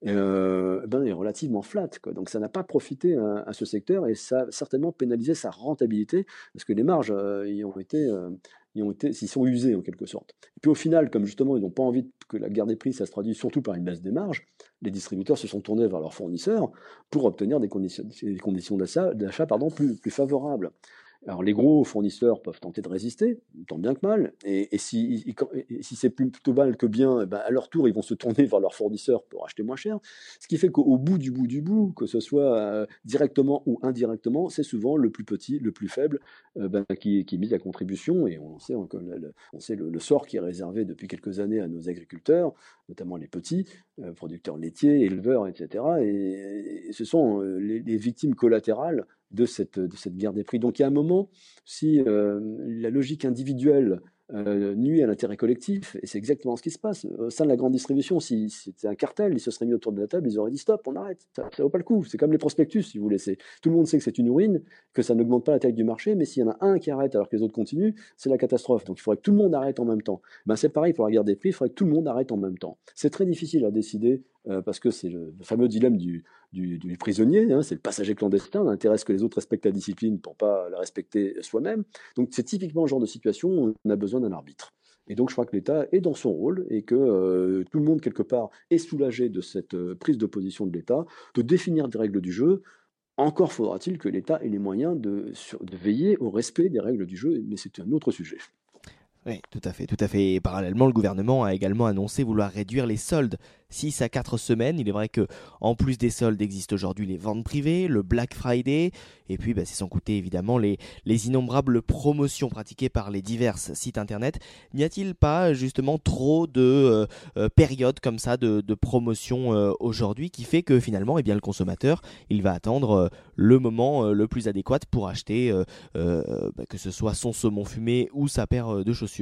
euh, ben, est relativement flat, quoi. Donc ça n'a pas profité à, à ce secteur, et ça a certainement pénalisé sa rentabilité, parce que les marges euh, y ont été... Euh, ils ont été, s'ils sont usés en quelque sorte. Et puis au final, comme justement ils n'ont pas envie que la guerre des prix, ça se traduise surtout par une baisse des marges, les distributeurs se sont tournés vers leurs fournisseurs pour obtenir des conditions, des conditions d'achat, d'achat pardon, plus, plus favorables. Alors les gros fournisseurs peuvent tenter de résister, tant bien que mal, et, et, si, et, et si c'est plutôt mal que bien, eh ben à leur tour ils vont se tourner vers leurs fournisseurs pour acheter moins cher, ce qui fait qu'au bout du bout du bout, que ce soit euh, directement ou indirectement, c'est souvent le plus petit, le plus faible euh, ben, qui, qui est mis à contribution, et on sait, on, on sait le, le sort qui est réservé depuis quelques années à nos agriculteurs, notamment les petits, euh, producteurs laitiers, éleveurs, et cetera. Et, et ce sont euh, les, les victimes collatérales de cette, de cette guerre des prix. Donc il y a un moment, si euh, la logique individuelle euh, nuit à l'intérêt collectif, et c'est exactement ce qui se passe, au sein de la grande distribution, si, si c'était un cartel, ils se seraient mis autour de la table, ils auraient dit stop, on arrête, ça ne vaut pas le coup, c'est comme les prospectus, si vous voulez. C'est, tout le monde sait que c'est une ruine, que ça n'augmente pas la taille du marché, mais s'il y en a un qui arrête alors que les autres continuent, c'est la catastrophe. Donc il faudrait que tout le monde arrête en même temps. Ben, c'est pareil pour la guerre des prix, il faudrait que tout le monde arrête en même temps. C'est très difficile à décider, euh, parce que c'est le, le fameux dilemme du, Du, du prisonnier, hein, c'est le passager clandestin, on intéresse que les autres respectent la discipline pour ne pas la respecter soi-même. Donc c'est typiquement le genre de situation où on a besoin d'un arbitre. Et donc je crois que l'État est dans son rôle, et que euh, tout le monde, quelque part, est soulagé de cette euh, prise de position de l'État, de définir des règles du jeu. Encore faudra-t-il que l'État ait les moyens de, sur, de veiller au respect des règles du jeu, mais c'est un autre sujet. Oui, tout à fait, tout à fait. Et parallèlement, le gouvernement a également annoncé vouloir réduire les soldes six à quatre semaines. Il est vrai que, en plus des soldes, existent aujourd'hui les ventes privées, le Black Friday, et puis bah, c'est sans compter évidemment les, les innombrables promotions pratiquées par les divers sites internet. N'y a-t-il pas justement trop de euh, euh, périodes comme ça de, de promotion euh, aujourd'hui, qui fait que finalement, eh bien, le consommateur, il va attendre euh, le moment euh, le plus adéquat pour acheter euh, euh, bah, que ce soit son saumon fumé ou sa paire de chaussures?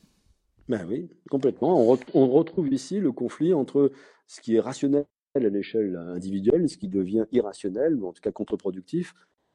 Ben oui, complètement. On, re- on retrouve ici le conflit entre ce qui est rationnel à l'échelle individuelle, ce qui devient irrationnel, ou en tout cas contre-productif,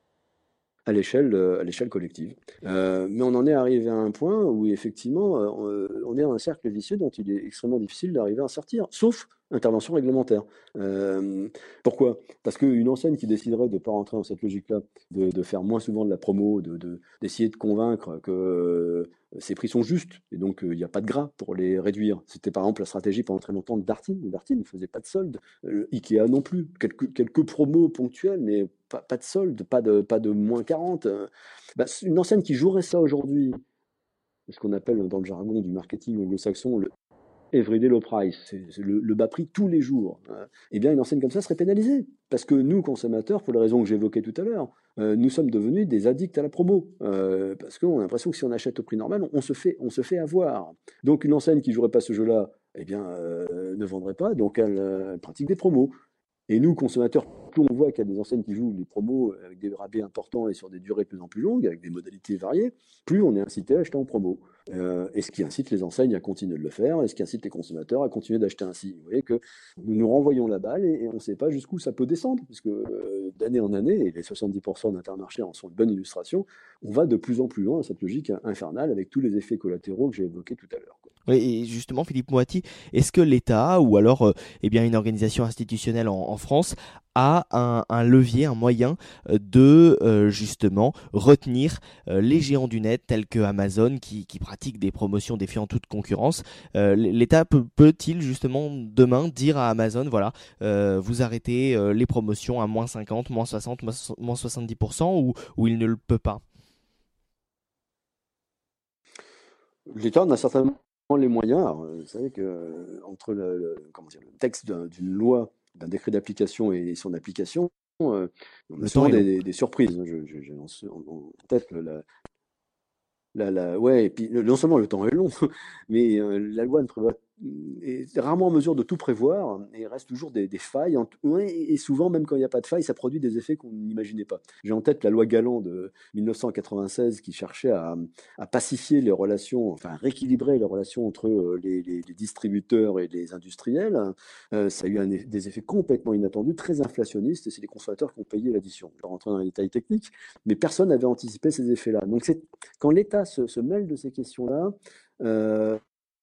à l'échelle euh, à l'échelle collective. Euh, mais on en est arrivé à un point où effectivement euh, on est dans un cercle vicieux dont il est extrêmement difficile d'arriver à sortir, sauf intervention réglementaire. Euh, pourquoi? Parce qu'une enseigne qui déciderait de ne pas rentrer dans cette logique-là, de, de faire moins souvent de la promo, de, de, d'essayer de convaincre que euh, ces prix sont justes, et donc il euh, n'y a pas de gras pour les réduire. C'était par exemple la stratégie pendant très longtemps de Darty. Darty ne faisait pas de solde, euh, Ikea non plus, quelques, quelques promos ponctuels, mais pas, pas de solde, pas de, pas de moins quarante. Euh, bah, une enseigne qui jouerait ça aujourd'hui, ce qu'on appelle dans le jargon du marketing anglo-saxon le everyday low price, c'est, c'est le, le bas prix tous les jours, hein, eh bien une enseigne comme ça serait pénalisée. Parce que nous, consommateurs, pour les raisons que j'évoquais tout à l'heure, euh, nous sommes devenus des addicts à la promo. Euh, parce qu'on a l'impression que si on achète au prix normal, on, on, se, fait, on se fait avoir. Donc une enseigne qui ne jouerait pas ce jeu-là, eh bien, euh, ne vendrait pas, donc elle, euh, elle pratique des promos. Et nous, consommateurs plus on voit qu'il y a des enseignes qui jouent les promos avec des rabais importants et sur des durées de plus en plus longues, avec des modalités variées, plus on est incité à acheter en promo. Euh, et ce qui incite les enseignes à continuer de le faire, et ce qui incite les consommateurs à continuer d'acheter ainsi. Vous voyez que nous nous renvoyons la balle et, et on ne sait pas jusqu'où ça peut descendre, puisque euh, d'année en année, et les soixante-dix pour cent d'Intermarché en sont une bonne illustration, on va de plus en plus loin dans cette logique infernale avec tous les effets collatéraux que j'ai évoqués tout à l'heure. Oui, et justement, Philippe Moati, est-ce que l'État ou alors euh, eh bien, une organisation institutionnelle en, en France a un, un levier, un moyen euh, de euh, justement retenir euh, les géants du net tels que Amazon qui, qui pratiquent des promotions défiant toute concurrence? euh, L'État peut, peut-il justement demain dire à Amazon, voilà, euh, vous arrêtez euh, les promotions à moins cinquante, moins soixante, moins soixante-dix pour cent ou, ou il ne le peut pas? L'État en a certainement les moyens. Alors, vous savez que euh, entre le, le- comment dire, le texte d'un- d'une loi, d'un décret d'application et son application, euh, on a Le temps souvent est long. des, des- des surprises. Je- je- J'ai en, en- en tête la, la, la- ouais, et puis le- non seulement le temps est long, mais euh, la loi ne prévoit, est rarement en mesure de tout prévoir et il reste toujours des, des failles. En- ouais, et souvent, même quand il n'y a pas de failles, ça produit des effets qu'on n'imaginait pas. J'ai en tête la loi Galland de mille neuf cent quatre-vingt-seize qui cherchait à, à pacifier les relations, enfin rééquilibrer les relations entre euh, les, les- les distributeurs et les industriels. Euh, ça a eu un eff- des effets complètement inattendus, très inflationnistes, et c'est les consommateurs qui ont payé l'addition. Je vais rentrer dans les détails techniques, mais personne n'avait anticipé ces effets-là. Donc c'est quand l'État se, se mêle de ces questions-là, euh,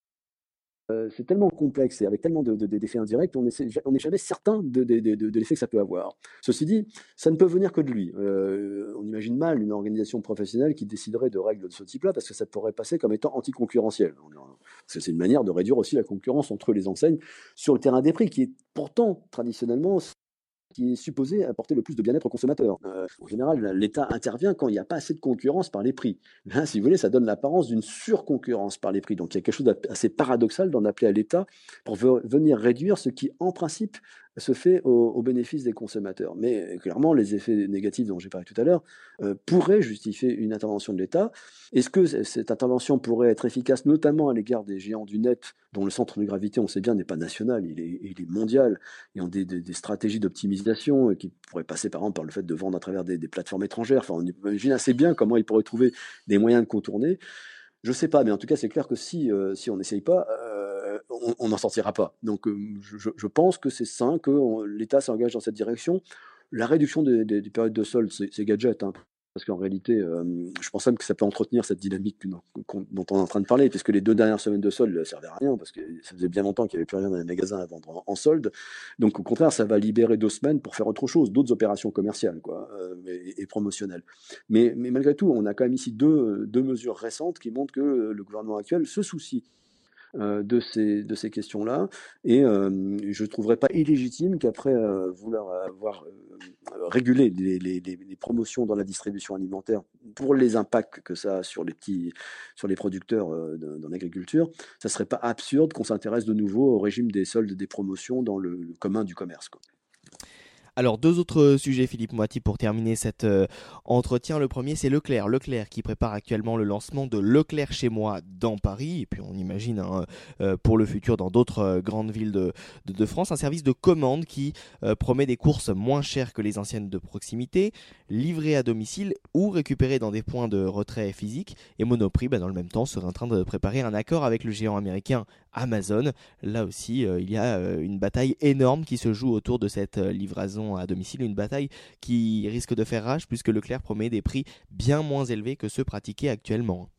euh, c'est tellement complexe et avec tellement de, de- de- d'effets indirects, on n'est jamais certain de, de- de- de- de l'effet que ça peut avoir. Ceci dit, ça ne peut venir que de lui. Euh, on imagine mal une organisation professionnelle qui déciderait de règles de ce type-là parce que ça pourrait passer comme étant anticoncurrentiel. On est en- Parce que c'est une manière de réduire aussi la concurrence entre les enseignes sur le terrain des prix, qui est pourtant traditionnellement qui est supposé apporter le plus de bien-être aux consommateurs. Euh, en général, l'État intervient quand il n'y a pas assez de concurrence par les prix. Là, si vous voulez, ça donne l'apparence d'une surconcurrence par les prix. Donc il y a quelque chose d'assez paradoxal d'en appeler à l'État pour venir réduire ce qui, en principe, se fait au, au bénéfice des consommateurs. Mais clairement, les effets négatifs dont j'ai parlé tout à l'heure euh, pourraient justifier une intervention de l'État. Est-ce que cette intervention pourrait être efficace, notamment à l'égard des géants du net, dont le centre de gravité, on sait bien, n'est pas national, il est, il est mondial, et ont des, des, des stratégies d'optimisation qui pourraient passer par exemple par le fait de vendre à travers des, des plateformes étrangères. Enfin, on imagine assez bien comment ils pourraient trouver des moyens de contourner. Je sais pas, mais en tout cas, c'est clair que si, euh, si on n'essaye pas, euh, on n'en sortira pas. Donc, euh, je, je pense que c'est sain que on- l'État s'engage dans cette direction. La réduction des, des- des périodes de solde, c'est c'est gadget, hein, parce qu'en réalité, euh, je pense même que ça peut entretenir cette dynamique dont, dont on est en train de parler, puisque les deux dernières semaines de solde ne servaient à rien, parce que ça faisait bien longtemps qu'il n'y avait plus rien dans les magasins à vendre en, en solde. Donc, au contraire, ça va libérer deux semaines pour faire autre chose, d'autres opérations commerciales quoi, euh, et, et promotionnelles. Mais, mais malgré tout, on a quand même ici deux, deux mesures récentes qui montrent que le gouvernement actuel se soucie euh, de ces, de ces questions-là. Et euh, je ne trouverais pas illégitime qu'après euh, vouloir avoir euh, régulé les, les, les, les promotions dans la distribution alimentaire pour les impacts que ça a sur les, petits, sur les producteurs euh, dans l'agriculture, ça ne serait pas absurde qu'on s'intéresse de nouveau au régime des soldes des promotions dans le, le commun du commerce, quoi. Alors, deux autres sujets, Philippe Moiti, pour terminer cet euh, entretien. Le premier, c'est Leclerc. Leclerc qui prépare actuellement le lancement de Leclerc chez moi dans Paris, et puis on imagine hein, euh, pour le futur dans d'autres euh, grandes villes de, de, de France, un service de commande qui euh, promet des courses moins chères que les anciennes de proximité, livrées à domicile ou récupérées dans des points de retrait physiques. Et Monoprix, bah, dans le même temps, serait en train de préparer un accord avec le géant américain Amazon. Là aussi, euh, il y a euh, une bataille énorme qui se joue autour de cette euh, livraison à domicile, une bataille qui risque de faire rage puisque Leclerc promet des prix bien moins élevés que ceux pratiqués actuellement.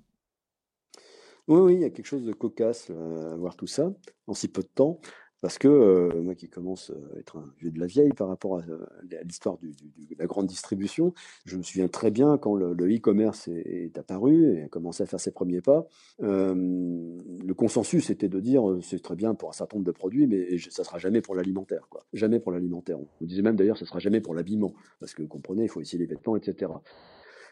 Oui, oui, il y a quelque chose de cocasse euh, à voir tout ça en si peu de temps. Parce que euh, moi qui commence à être un vieux de la vieille par rapport à, à l'histoire du, du- du- de la grande distribution, je me souviens très bien quand le, le e-commerce est, est apparu et a commencé à faire ses premiers pas. euh, le consensus était de dire euh, c'est très bien pour un certain nombre de produits, mais je- ça sera jamais pour l'alimentaire, quoi. Jamais pour l'alimentaire. On disait même d'ailleurs ça sera jamais pour l'habillement, parce que vous comprenez, il faut essayer les vêtements, et cetera.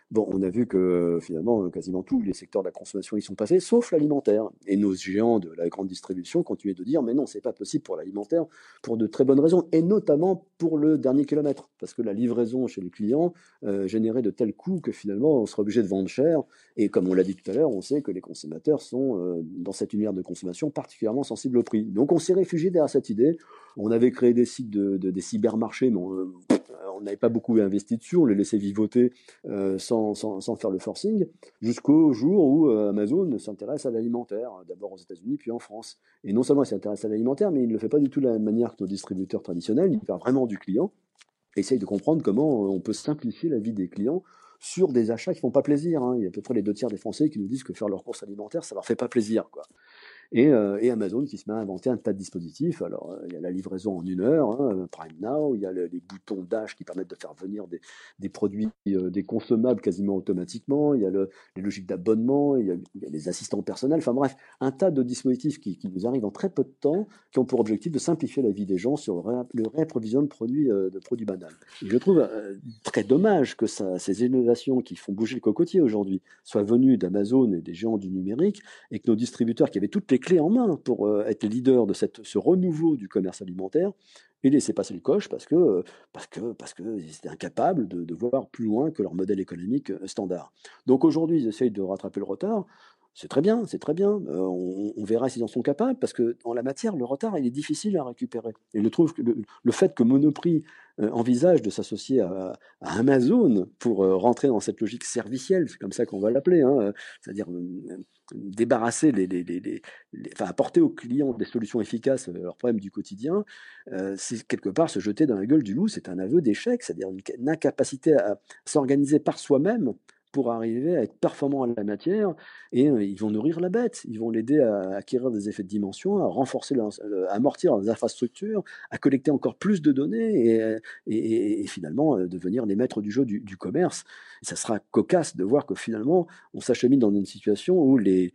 Bon, on a vu que finalement, quasiment tous les secteurs de la consommation y sont passés, sauf l'alimentaire. Et nos géants de la grande distribution continuaient de dire, mais non, c'est pas possible pour l'alimentaire, pour de très bonnes raisons, et notamment pour le dernier kilomètre, parce que la livraison chez les clients euh, générait de tels coûts que finalement, on serait obligé de vendre cher. Et comme on l'a dit tout à l'heure, on sait que les consommateurs sont, euh, dans cet univers de consommation, particulièrement sensibles au prix. Donc on s'est réfugié derrière cette idée. On avait créé des sites, de, de, des cybermarchés, mais on, euh, on n'avait pas beaucoup investi dessus, on les laissait vivoter euh, sans, sans, sans faire le forcing, jusqu'au jour où euh, Amazon s'intéresse à l'alimentaire, d'abord aux États-Unis, puis en France. Et non seulement il s'intéresse à l'alimentaire, mais il ne le fait pas du tout de la même manière que nos distributeurs traditionnels, il part vraiment du client, et essaye de comprendre comment on peut simplifier la vie des clients sur des achats qui ne font pas plaisir. Hein. Il y a à peu près les deux tiers des Français qui nous disent que faire leurs courses alimentaires, ça ne leur fait pas plaisir, quoi. Et, euh, et Amazon qui se met à inventer un tas de dispositifs. Alors, euh, il y a la livraison en une heure, hein, Prime Now, il y a le, les boutons dash qui permettent de faire venir des, des produits, euh, des consommables quasiment automatiquement, il y a le, les logiques d'abonnement, il y, a, il y a les assistants personnels, enfin bref, un tas de dispositifs qui, qui nous arrivent en très peu de temps, qui ont pour objectif de simplifier la vie des gens sur le, ré, le réapprovisionnement de produits, euh, de produits banals. Et je trouve euh, très dommage que ça, ces innovations qui font bouger le cocotier aujourd'hui soient venues d'Amazon et des géants du numérique, et que nos distributeurs qui avaient toutes les clés en main pour euh, être leader de cette, ce renouveau du commerce alimentaire et laisser passer le coche parce que parce que parce que ils étaient incapables de, de voir plus loin que leur modèle économique standard. Donc aujourd'hui, ils essayent de rattraper le retard. C'est très bien, c'est très bien. Euh, on, on verra s'ils en sont capables, parce que en la matière, le retard, il est difficile à récupérer. Et je trouve que le, le fait que Monoprix euh, envisage de s'associer à, à Amazon pour euh, rentrer dans cette logique servicielle, c'est comme ça qu'on va l'appeler, hein, c'est-à-dire euh, débarrasser les, les, les, les, les, enfin apporter aux clients des solutions efficaces à leurs problèmes du quotidien, euh, c'est quelque part se jeter dans la gueule du loup. C'est un aveu d'échec, c'est-à-dire une, une incapacité à s'organiser par soi-même pour arriver à être performant en la matière, et euh, ils vont nourrir la bête, ils vont l'aider à acquérir des effets de dimension, à renforcer, leur, à amortir leurs infrastructures, à collecter encore plus de données, et, et, et finalement euh, devenir les maîtres du jeu du, du commerce. Et ça sera cocasse de voir que finalement on s'achemine dans une situation où les,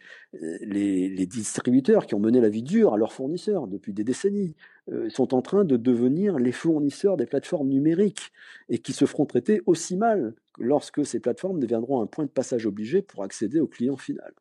les, les distributeurs qui ont mené la vie dure à leurs fournisseurs depuis des décennies euh, sont en train de devenir les fournisseurs des plateformes numériques, et qui se feront traiter aussi mal lorsque ces plateformes deviendront un point de passage obligé pour accéder au client final.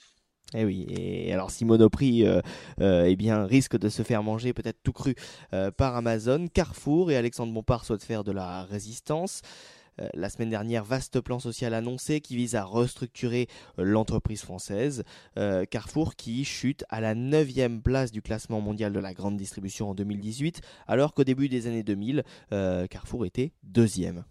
Eh oui, et alors si Monoprix euh, euh, eh bien, risque de se faire manger peut-être tout cru euh, par Amazon, Carrefour et Alexandre Bompard souhaitent faire de la résistance. Euh, la semaine dernière, vaste plan social annoncé qui vise à restructurer euh, l'entreprise française. Euh, Carrefour qui chute à la neuvième place du classement mondial de la grande distribution en deux mille dix-huit, alors qu'au début des années deux mille, euh, Carrefour était deuxième.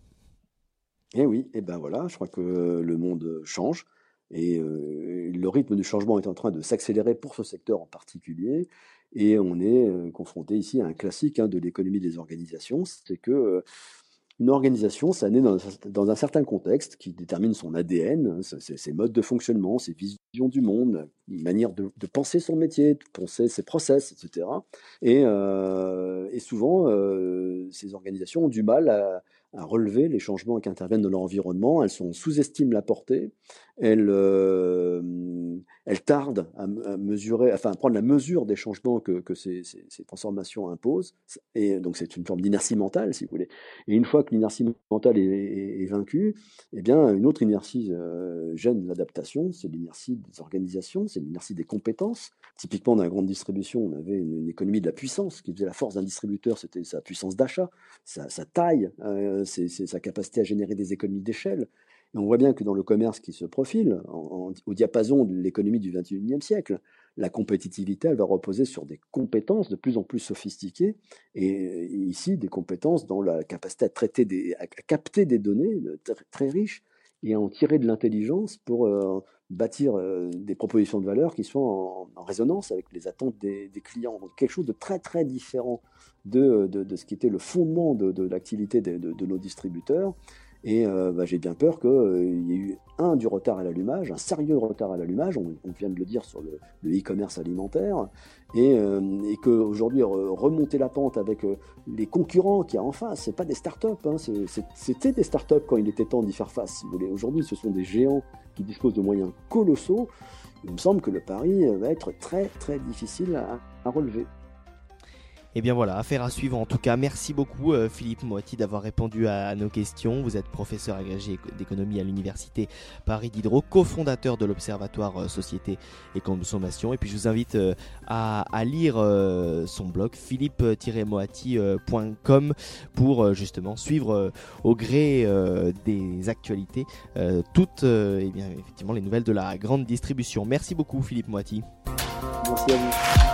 Et oui, et ben voilà, je crois que le monde change, et euh, le rythme du changement est en train de s'accélérer pour ce secteur en particulier, et on est euh, confronté ici à un classique hein, de l'économie des organisations, c'est que euh, une organisation, ça naît dans, dans un certain contexte qui détermine son A D N, ses, ses modes de fonctionnement, ses visions du monde, une manière de, de penser son métier, de penser ses process, et cetera. Et, euh, et souvent, euh, ces organisations ont du mal à, à relever les changements qui interviennent dans leur environnement. Elles sont sous-estiment la portée, elles, euh, elles tardent à, à mesurer, enfin à prendre la mesure des changements que, que ces, ces, ces transformations imposent. Et donc c'est une forme d'inertie mentale, si vous voulez. Et une fois que l'inertie mentale est, est, est vaincue, eh bien une autre inertie euh, gêne l'adaptation, c'est l'inertie des organisations, c'est l'inertie des compétences. Typiquement dans la grande distribution, on avait une, une économie de la puissance qui faisait la force d'un distributeur, c'était sa puissance d'achat, sa, sa taille, euh, c'est, c'est sa capacité à générer des économies d'échelle. Et on voit bien que dans le commerce qui se profile, en, en, au diapason de l'économie du vingt et unième siècle, la compétitivité, elle va reposer sur des compétences de plus en plus sophistiquées, et, et ici des compétences dans la capacité à traiter des, à, à capter des données très, très riches et à en tirer de l'intelligence pour euh, bâtir euh, des propositions de valeur qui sont en, en résonance avec les attentes des, des clients. Donc quelque chose de très très différent de, de, de ce qui était le fondement de, de l'activité de, de, de nos distributeurs. Et euh, bah, j'ai bien peur qu'il euh, y ait eu un du retard à l'allumage, un sérieux retard à l'allumage, on, on vient de le dire sur le, le e-commerce alimentaire, et, euh, et qu'aujourd'hui re, remonter la pente avec euh, les concurrents qu'il y a en face, c'est pas des startups, hein, c'est, c'est, c'était des startups quand il était temps d'y faire face. Si vous voulez. Aujourd'hui, ce sont des géants qui disposent de moyens colossaux. Il me semble que le pari va être très très difficile à, à relever. Et bien voilà, affaire à suivre en tout cas. Merci beaucoup euh, Philippe Moati d'avoir répondu à, à nos questions. Vous êtes professeur agrégé d'économie à l'université Paris Diderot, cofondateur de l'Observatoire euh, Société et Consommation. Et puis je vous invite euh, à, à lire euh, son blog philippe tiret moati point com pour euh, justement suivre euh, au gré euh, des actualités euh, toutes euh, et bien, effectivement les nouvelles de la grande distribution. Merci beaucoup Philippe Moati. Merci à vous.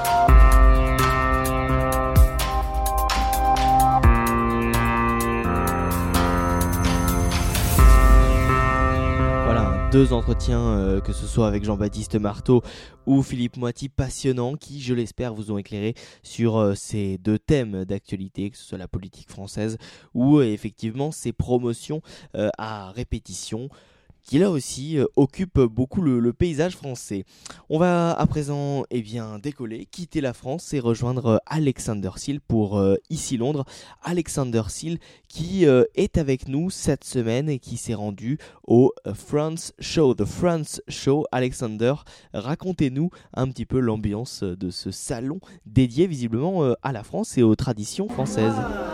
Deux entretiens, euh, que ce soit avec Jean-Baptiste Marteau ou Philippe Moati, passionnants, qui, je l'espère, vous ont éclairé sur euh, ces deux thèmes d'actualité, que ce soit la politique française ou euh, effectivement ces promotions euh, à répétition, qui là aussi euh, occupe beaucoup le, le paysage français. On va à présent eh bien, décoller, quitter la France et rejoindre euh, Alexander Seal pour euh, Ici Londres. Alexander Seal qui euh, est avec nous cette semaine et qui s'est rendu au euh, France Show, The France Show. Alexander, racontez-nous un petit peu l'ambiance de ce salon dédié visiblement euh, à la France et aux traditions françaises.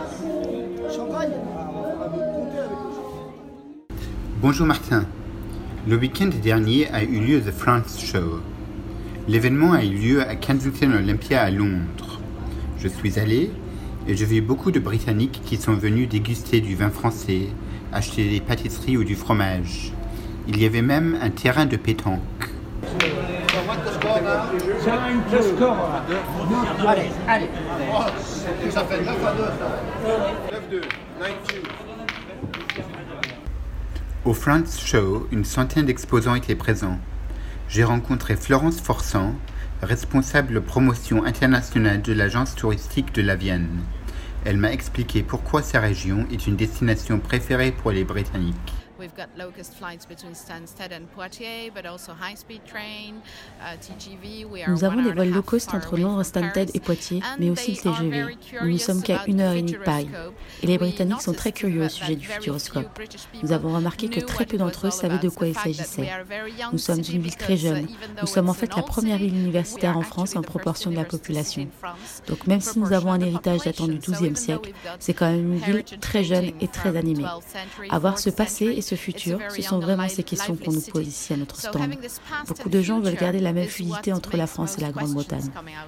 Bonjour Martin. Le week-end dernier a eu lieu The France Show. L'événement a eu lieu à Kensington Olympia à Londres. Je suis allé et j'ai vu beaucoup de Britanniques qui sont venus déguster du vin français, acheter des pâtisseries ou du fromage. Il y avait même un terrain de pétanque. Allez, allez. Ça fait neuf à deux. neuf deux. neuf deux. Au France Show, une centaine d'exposants étaient présents. J'ai rencontré Florence Forçant, responsable promotion internationale de l'agence touristique de la Vienne. Elle m'a expliqué pourquoi sa région est une destination préférée pour les Britanniques. We've got locust flights between Stansted and Poitiers, but also high-speed train, uh, T G V. We are Nous avons des vols low cost entre Londres, Stansted et Poitiers, mais aussi le T G V. Nous ne sommes qu'à une heure et demie de Paris. Et les Britanniques sont très curieux au sujet du futuroscope. Nous avons remarqué que très peu d'entre eux savaient de quoi il s'agissait. Nous sommes une ville très jeune. Nous sommes en fait la première ville universitaire en France en proportion de la population. Donc même si nous avons un héritage datant du douzième siècle, c'est quand même une ville très jeune et très animée. Avoir ce passé et ce futur, ce sont vraiment ces questions qu'on nous pose ici à notre stand. Beaucoup de gens veulent garder la même fluidité entre la France et la Grande-Bretagne.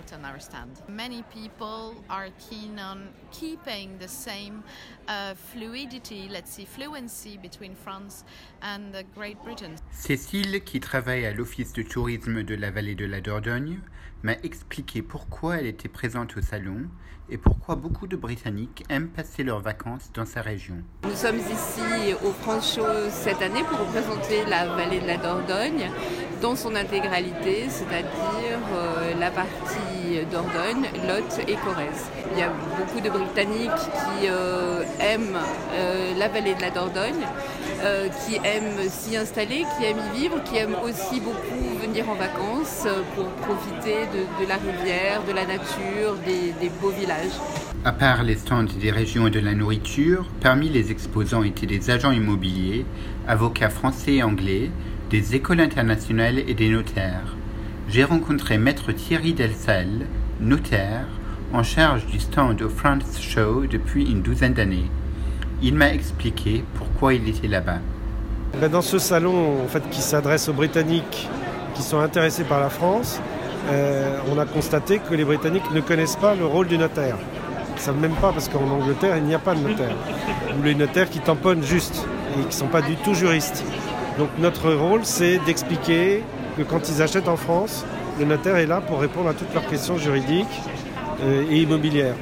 Cécile, qui travaille à l'Office de tourisme de la vallée de la Dordogne, m'a expliqué pourquoi elle était présente au salon et pourquoi beaucoup de Britanniques aiment passer leurs vacances dans sa région. Nous sommes ici au France Show cette année pour représenter la vallée de la Dordogne dans son intégralité, c'est-à-dire euh, la partie Dordogne, Lot et Corrèze. Il y a beaucoup de Britanniques qui euh, aiment euh, la vallée de la Dordogne, euh, qui aiment s'y installer, qui aiment y vivre, qui aiment aussi beaucoup venir en vacances euh, pour profiter de, de la rivière, de la nature, des, des beaux villages. À part les stands des régions et de la nourriture, parmi les exposants étaient des agents immobiliers, avocats français et anglais, des écoles internationales et des notaires. J'ai rencontré Maître Thierry Delsalle, notaire, en charge du stand au France Show depuis une douzaine d'années. Il m'a expliqué pourquoi il était là-bas. Dans ce salon en fait, qui s'adresse aux Britanniques qui sont intéressés par la France, euh, on a constaté que les Britanniques ne connaissent pas le rôle du notaire. Ils ne savent même pas parce qu'en Angleterre, il n'y a pas de notaire. Ou les notaires qui tamponnent juste et qui ne sont pas du tout juristes. Donc notre rôle, c'est d'expliquer que quand ils achètent en France, le notaire est là pour répondre à toutes leurs questions juridiques euh, et immobilières.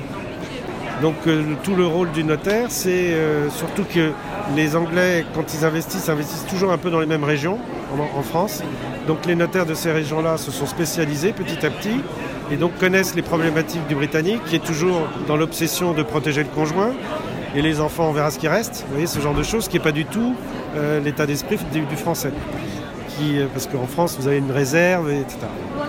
Donc euh, tout le rôle du notaire, c'est euh, surtout que les Anglais, quand ils investissent, investissent toujours un peu dans les mêmes régions en, en France. Donc les notaires de ces régions-là se sont spécialisés petit à petit et donc connaissent les problématiques du Britannique qui est toujours dans l'obsession de protéger le conjoint. Et les enfants, on verra ce qui reste. Vous voyez, ce genre de choses qui n'est pas du tout euh, l'état d'esprit du, du français. Qui, euh, parce qu'en France, vous avez une réserve, et cetera.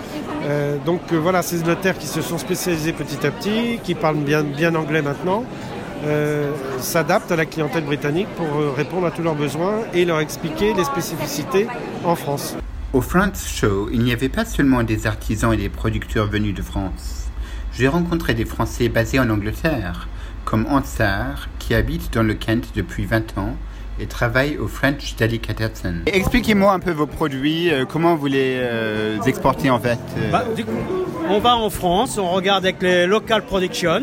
Euh, donc euh, voilà, ces notaires qui se sont spécialisés petit à petit, qui parlent bien, bien anglais maintenant, euh, s'adaptent à la clientèle britannique pour euh, répondre à tous leurs besoins et leur expliquer les spécificités en France. Au France Show, il n'y avait pas seulement des artisans et des producteurs venus de France. J'ai rencontré des Français basés en Angleterre, comme Ansar, qui habite dans le Kent depuis vingt ans et travaille au French Delicatessen. Expliquez-moi un peu vos produits, euh, comment vous les euh, exportez en fait euh... bah, du coup, on va en France, on regarde avec les local production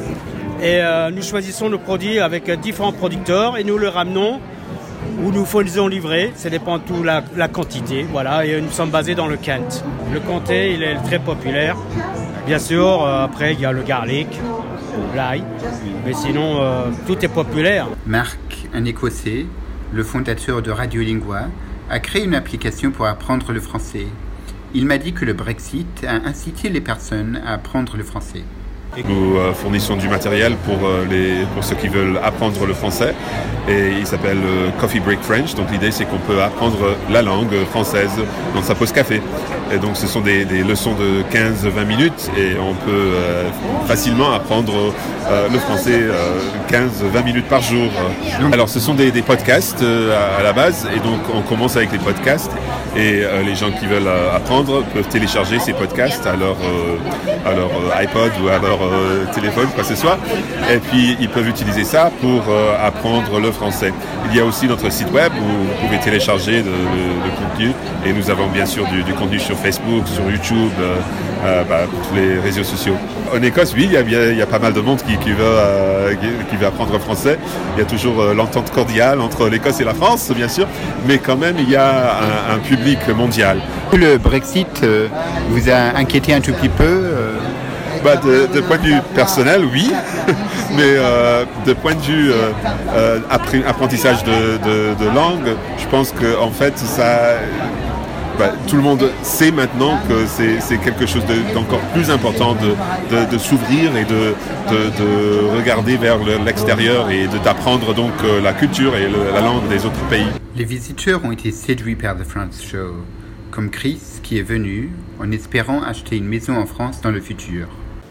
et euh, nous choisissons nos produits avec euh, différents producteurs et nous le ramenons ou nous faisons livrer, ça dépend de tout la, la quantité, voilà, et nous sommes basés dans le Kent. Le comté, il est très populaire. Bien sûr, euh, après il y a le garlic, l'ail, mais sinon euh, tout est populaire. Marc, un Écossais, le fondateur de Radiolingua, a créé une application pour apprendre le français. Il m'a dit que le Brexit a incité les personnes à apprendre le français. Nous euh, fournissons du matériel pour, euh, les, pour ceux qui veulent apprendre le français et il s'appelle euh, Coffee Break French. Donc l'idée c'est qu'on peut apprendre la langue française dans sa pause café. Et donc ce sont des, des leçons de quinze à vingt minutes et on peut euh, facilement apprendre euh, le français euh, quinze à vingt minutes par jour. Alors ce sont des, des podcasts euh, à, à la base et donc on commence avec les podcasts et euh, les gens qui veulent euh, apprendre peuvent télécharger ces podcasts à leur, euh, à leur euh, iPod ou à leur euh, téléphone, quoi que ce soit, et puis ils peuvent utiliser ça pour euh, apprendre le français. Il y a aussi notre site web où vous pouvez télécharger le, le, le contenu et nous avons bien sûr du, du contenu sur Facebook, sur YouTube, euh, euh, bah, tous les réseaux sociaux. En Écosse, oui, il y a, il y a pas mal de monde qui, qui, veut, euh, qui, qui veut apprendre le français. Il y a toujours euh, l'entente cordiale entre l'Écosse et la France, bien sûr, mais quand même il y a un, un public mondial. Le Brexit euh, vous a inquiété un tout petit peu euh... Bah de, de point de vue personnel, oui, mais euh, de point de vue euh, euh, apprentissage de, de, de langue, je pense que en fait, ça, bah, tout le monde sait maintenant que c'est, c'est quelque chose de, d'encore plus important de, de, de s'ouvrir et de, de, de regarder vers l'extérieur et de, d'apprendre donc la culture et le, la langue des autres pays. Les visiteurs ont été séduits par The France Show, comme Chris qui est venu en espérant acheter une maison en France dans le futur.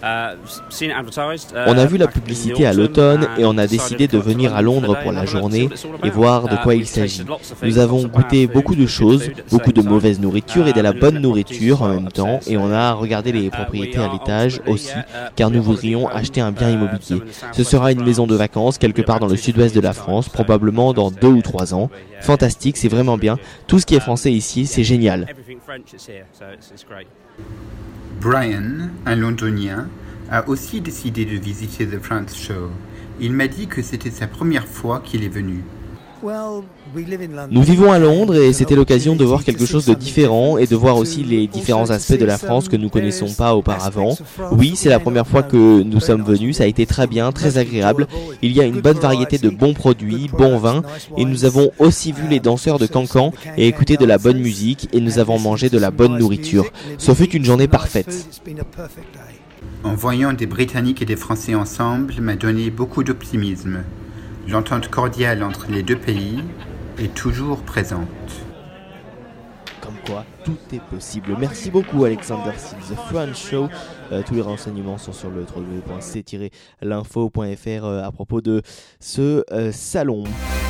On a vu la publicité à l'automne et on a décidé de venir à Londres pour la journée et voir de quoi il s'agit. Nous avons goûté beaucoup de choses, beaucoup de mauvaise nourriture et de la bonne nourriture en même temps, et on a regardé les propriétés à l'étage aussi, car nous voudrions acheter un bien immobilier. Ce sera une maison de vacances quelque part dans le sud-ouest de la France, probablement dans deux ou trois ans. Fantastique, c'est vraiment bien. Tout ce qui est français ici, c'est génial. Brian, un Londonien, a aussi décidé de visiter The France Show. Il m'a dit que c'était sa première fois qu'il est venu. Nous vivons à Londres et c'était l'occasion de voir quelque chose de différent et de voir aussi les différents aspects de la France que nous ne connaissons pas auparavant. Oui, c'est la première fois que nous sommes venus, ça a été très bien, très agréable. Il y a une bonne variété de bons produits, bons vins, et nous avons aussi vu les danseurs de Cancan et écouté de la bonne musique, et nous avons mangé de la bonne nourriture. Ce fut une journée parfaite. En voyant des Britanniques et des Français ensemble m'a donné beaucoup d'optimisme. L'entente cordiale entre les deux pays est toujours présente. Comme quoi, tout est possible. Merci beaucoup Alexander Seals, The France Show. Euh, tous les renseignements sont sur le w w w point c tiret l'info point f r euh, à propos de ce euh, salon.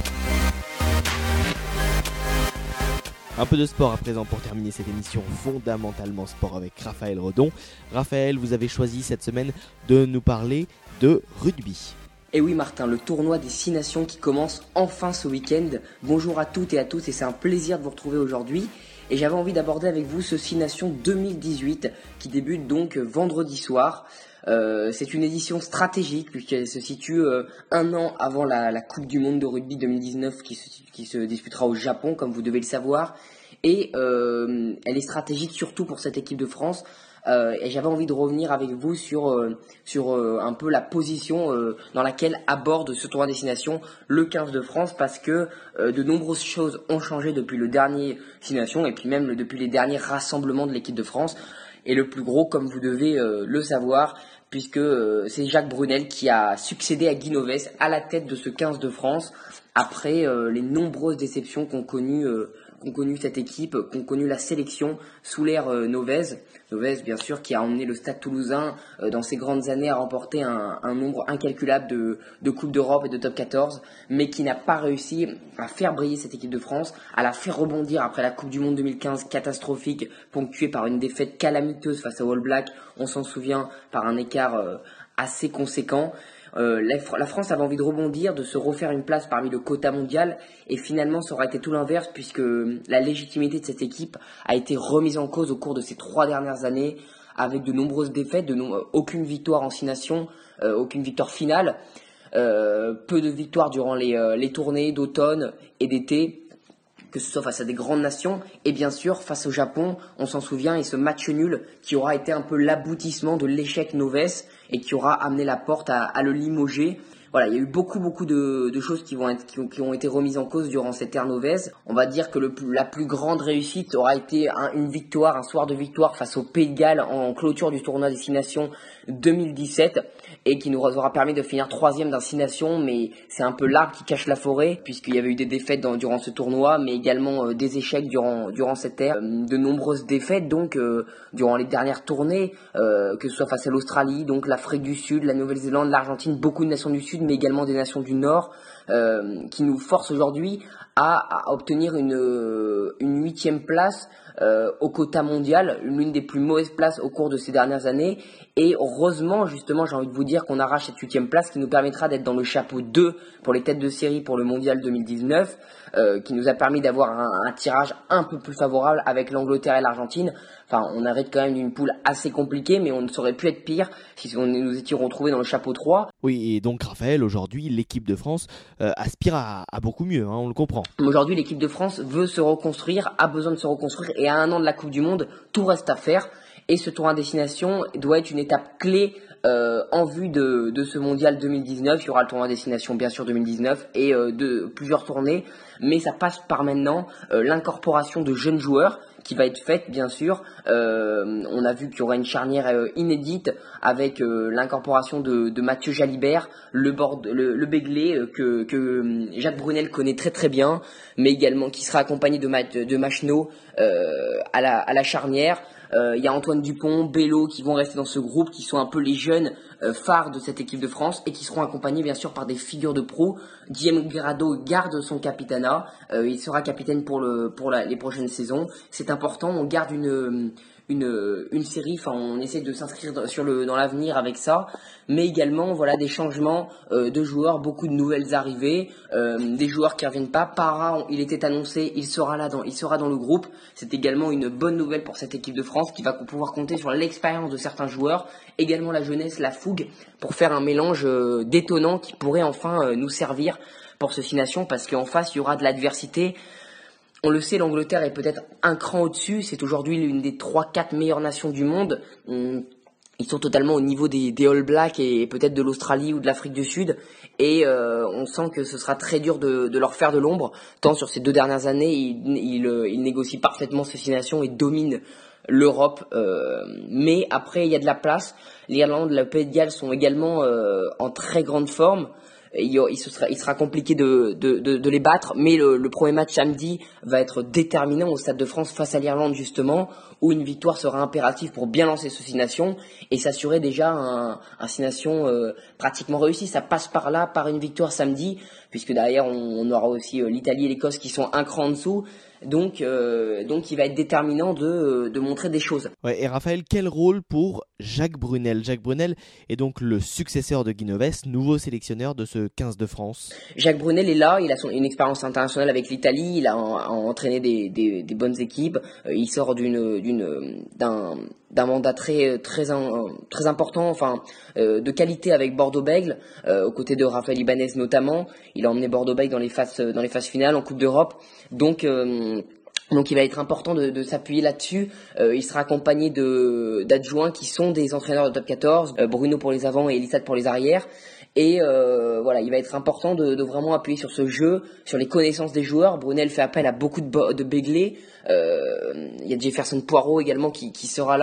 Un peu de sport à présent pour terminer cette émission fondamentalement sport avec Raphaël Redon. Raphaël, vous avez choisi cette semaine de nous parler de rugby. Et oui Martin, le tournoi des six nations qui commence enfin ce week-end. Bonjour à toutes et à tous et c'est un plaisir de vous retrouver aujourd'hui. Et j'avais envie d'aborder avec vous ce six nations deux mille dix-huit qui débute donc vendredi soir. Euh, c'est une édition stratégique puisqu'elle se situe euh, un an avant la, la Coupe du Monde de rugby deux mille dix-neuf qui se, qui se disputera au Japon comme vous devez le savoir. Et euh, elle est stratégique surtout pour cette équipe de France. Euh, et j'avais envie de revenir avec vous sur euh, sur euh, un peu la position euh, dans laquelle aborde ce tournoi destination le quinze de France parce que euh, de nombreuses choses ont changé depuis le dernier destination et puis même le, depuis les derniers rassemblements de l'équipe de France. Et le plus gros, comme vous devez euh, le savoir, puisque euh, c'est Jacques Brunel qui a succédé à Guy Novès à la tête de ce quinze de France après euh, les nombreuses déceptions qu'ont connues euh, qu'ont connu cette équipe, qu'ont connu la sélection sous l'ère euh, Novès. Novès, bien sûr, qui a emmené le Stade Toulousain euh, dans ces grandes années à remporter un, un nombre incalculable de, de Coupes d'Europe et de Top quatorze, mais qui n'a pas réussi à faire briller cette équipe de France, à la faire rebondir après la Coupe du Monde deux mille quinze catastrophique, ponctuée par une défaite calamiteuse face aux All Blacks, on s'en souvient, par un écart euh, assez conséquent. Euh, la, la France avait envie de rebondir, de se refaire une place parmi le quota mondial, et finalement ça aurait été tout l'inverse, puisque la légitimité de cette équipe a été remise en cause au cours de ces trois dernières années, avec de nombreuses défaites, de no- aucune victoire en six nations, euh, aucune victoire finale, euh, peu de victoires durant les, euh, les tournées d'automne et d'été, que ce soit face à des grandes nations, et bien sûr face au Japon, on s'en souvient, et ce match nul qui aura été un peu l'aboutissement de l'échec Novès, et qui aura amené la porte à, à le limoger. Voilà, il y a eu beaucoup beaucoup de, de choses qui, vont être, qui, qui ont été remises en cause durant cette ère Novès. On va dire que le, la plus grande réussite aura été un, une victoire, un soir de victoire face au Pays de Galles en clôture du tournoi des Six Nations deux mille dix-sept, et qui nous aura permis de finir troisième d'un Six Nations, mais c'est un peu l'arbre qui cache la forêt, puisqu'il y avait eu des défaites dans, durant ce tournoi, mais également euh, des échecs durant, durant cette ère, euh, de nombreuses défaites donc euh, durant les dernières tournées, euh, que ce soit face à l'Australie, donc l'Afrique du Sud, la Nouvelle-Zélande, l'Argentine, beaucoup de nations du Sud, mais également des nations du Nord, euh, qui nous forcent aujourd'hui à, à obtenir une, une huitième place euh, au quota mondial, l'une des plus mauvaises places au cours de ces dernières années. Et heureusement, justement, j'ai envie de vous dire qu'on arrache cette huitième place qui nous permettra d'être dans le chapeau deux pour les têtes de série pour le mondial deux mille dix-neuf, euh, qui nous a permis d'avoir un, un tirage un peu plus favorable avec l'Angleterre et l'Argentine. Enfin, on arrive quand même d'une poule assez compliquée, mais on ne saurait pu être pire si on nous étions retrouvés dans le chapeau trois. Oui, et donc Raphaël, aujourd'hui, l'équipe de France euh, aspire à, à beaucoup mieux, hein, on le comprend. Aujourd'hui, l'équipe de France veut se reconstruire, a besoin de se reconstruire, et à un an de la Coupe du Monde, tout reste à faire. Et ce tour à destination doit être une étape clé euh, en vue de, de ce mondial deux mille dix-neuf. Il y aura le tournoi à destination bien sûr deux mille dix-neuf et euh, de plusieurs tournées, mais ça passe par maintenant euh, l'incorporation de jeunes joueurs qui va être faite bien sûr. Euh, on a vu qu'il y aura une charnière euh, inédite avec euh, l'incorporation de, de Mathieu Jalibert, le, bord, le, le Béglé euh, que, que Jacques Brunel connaît très très bien, mais également qui sera accompagné de, Ma, de Machenaud euh, à, la, à la charnière. Il euh, y a Antoine Dupont, Bello qui vont rester dans ce groupe, qui sont un peu les jeunes euh, phares de cette équipe de France et qui seront accompagnés bien sûr par des figures de pro. Diego Grado garde son capitanat, euh, il sera capitaine pour, le, pour la, les prochaines saisons. C'est important, on garde une, une, une série, enfin on essaie de s'inscrire dans, sur le, dans l'avenir avec ça, mais également voilà des changements euh, de joueurs, beaucoup de nouvelles arrivées, euh, des joueurs qui ne reviennent pas. Parra, il était annoncé, il sera là, dans, il sera dans le groupe. C'est également une bonne nouvelle pour cette équipe de France qui va pouvoir compter sur l'expérience de certains joueurs, également la jeunesse, la fougue, pour faire un mélange euh, détonnant qui pourrait enfin euh, nous servir pour ce Six Nations, parce qu'en face il y aura de l'adversité. On le sait, l'Angleterre est peut-être un cran au-dessus, c'est aujourd'hui l'une des trois quatre meilleures nations du monde. On, ils sont totalement au niveau des, des All Blacks et peut-être de l'Australie ou de l'Afrique du Sud, et euh, on sent que ce sera très dur de, de leur faire de l'ombre, tant sur ces deux dernières années, ils, ils, ils négocient parfaitement ces Six Nations et dominent l'Europe, euh, mais après il y a de la place. L'Irlande, le Pays de Galles sont également euh, en très grande forme. Il, il, sera, il sera compliqué de, de, de, de les battre, mais le, le premier match samedi va être déterminant au Stade de France face à l'Irlande justement, où une victoire sera impérative pour bien lancer ce Six Nations et s'assurer déjà un, un Six Nations euh, pratiquement réussi. Ça passe par là, par une victoire samedi, puisque derrière on, on aura aussi euh, l'Italie et l'Écosse qui sont un cran en dessous. Donc, euh, donc il va être déterminant de, de montrer des choses. Ouais, et Raphaël, quel rôle pour Jacques Brunel ? Jacques Brunel est donc le successeur de Guy Novès, nouveau sélectionneur de ce quinze de France. Jacques Brunel est là, il a son, une expérience internationale avec l'Italie, il a, en, a entraîné des, des, des bonnes équipes, euh, il sort d'une, d'une, d'un, d'un mandat très, très, très important, enfin euh, de qualité avec Bordeaux-Bègles, euh, aux côtés de Raphaël Ibanez notamment. Il a emmené Bordeaux-Bègles dans les phases, dans les phases finales en Coupe d'Europe. Donc, euh, donc il va être important de, de s'appuyer là-dessus. Euh, il sera accompagné de, d'adjoints qui sont des entraîneurs de top quatorze, euh, Bruno pour les avants et Elissade pour les arrières. Et euh, voilà, il va être important de, de vraiment appuyer sur ce jeu, sur les connaissances des joueurs. Brunel fait appel à beaucoup de, de Béglés. Euh, il y a Jefferson Poirot également qui, qui sera là.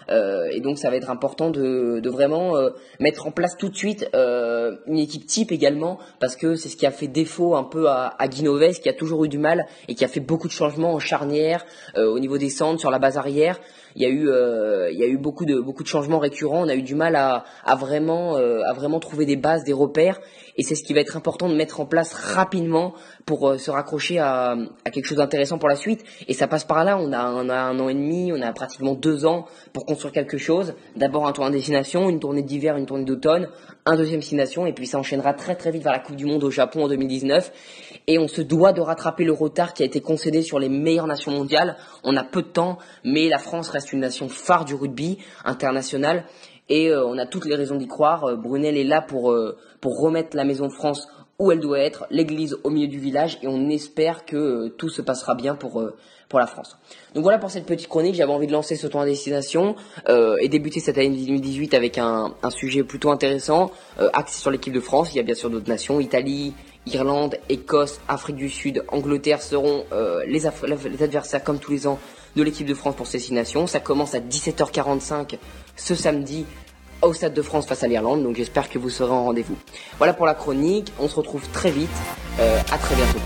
Euh, et donc ça va être important de, de vraiment euh, mettre en place tout de suite euh, une équipe type également, parce que c'est ce qui a fait défaut un peu à, à Guinoves, qui a toujours eu du mal et qui a fait beaucoup de changements en charnière, euh, au niveau des centres, sur la base arrière. Il y a eu, euh, il y a eu beaucoup de beaucoup de changements récurrents. On a eu du mal à, à vraiment, euh, à vraiment trouver des bases, des repères. Et c'est ce qui va être important de mettre en place rapidement pour euh, se raccrocher à, à quelque chose d'intéressant pour la suite. Et ça passe par là. On a, on a un an et demi, on a pratiquement deux ans pour construire quelque chose. D'abord un tournoi de destination, une tournée d'hiver, une tournée d'automne, un deuxième destination, et puis ça enchaînera très très vite vers la Coupe du Monde au Japon en deux mille dix-neuf. Et on se doit de rattraper le retard qui a été concédé sur les meilleures nations mondiales. On a peu de temps, mais la France reste une nation phare du rugby international. Et euh, on a toutes les raisons d'y croire. Euh, Brunel est là pour, euh, pour remettre la Maison de France où elle doit être, l'église au milieu du village, et on espère que euh, tout se passera bien pour, euh, pour la France. Donc voilà pour cette petite chronique. J'avais envie de lancer ce tournoi à destination euh, et débuter cette année deux mille dix-huit avec un, un sujet plutôt intéressant, euh, axé sur l'équipe de France. Il y a bien sûr d'autres nations, Italie, Irlande, Écosse, Afrique du Sud, Angleterre seront euh, les, aff- les adversaires comme tous les ans de l'équipe de France pour ces six nations. Ça commence à dix-sept heures quarante-cinq ce samedi au Stade de France face à l'Irlande, donc j'espère que vous serez en rendez-vous. Voilà pour la chronique, on se retrouve très vite, euh, à très bientôt.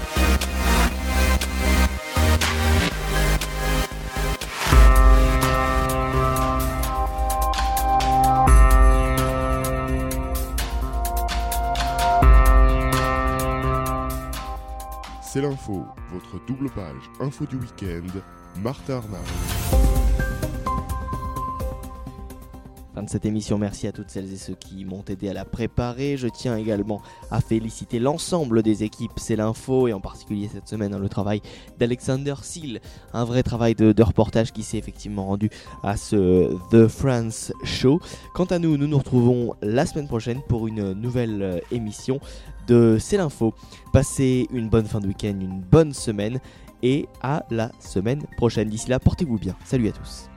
C'est l'info, votre double page info du week-end, Martha Arnaud. Fin de cette émission, merci à toutes celles et ceux qui m'ont aidé à la préparer. Je tiens également à féliciter l'ensemble des équipes C'est l'info, et en particulier cette semaine hein, le travail d'Alexander Seal, un vrai travail de, de reportage qui s'est effectivement rendu à ce The France Show. Quant à nous, nous nous retrouvons la semaine prochaine pour une nouvelle émission de C'est l'info. Passez une bonne fin de week-end, une bonne semaine, et à la semaine prochaine. D'ici là, portez-vous bien. Salut à tous.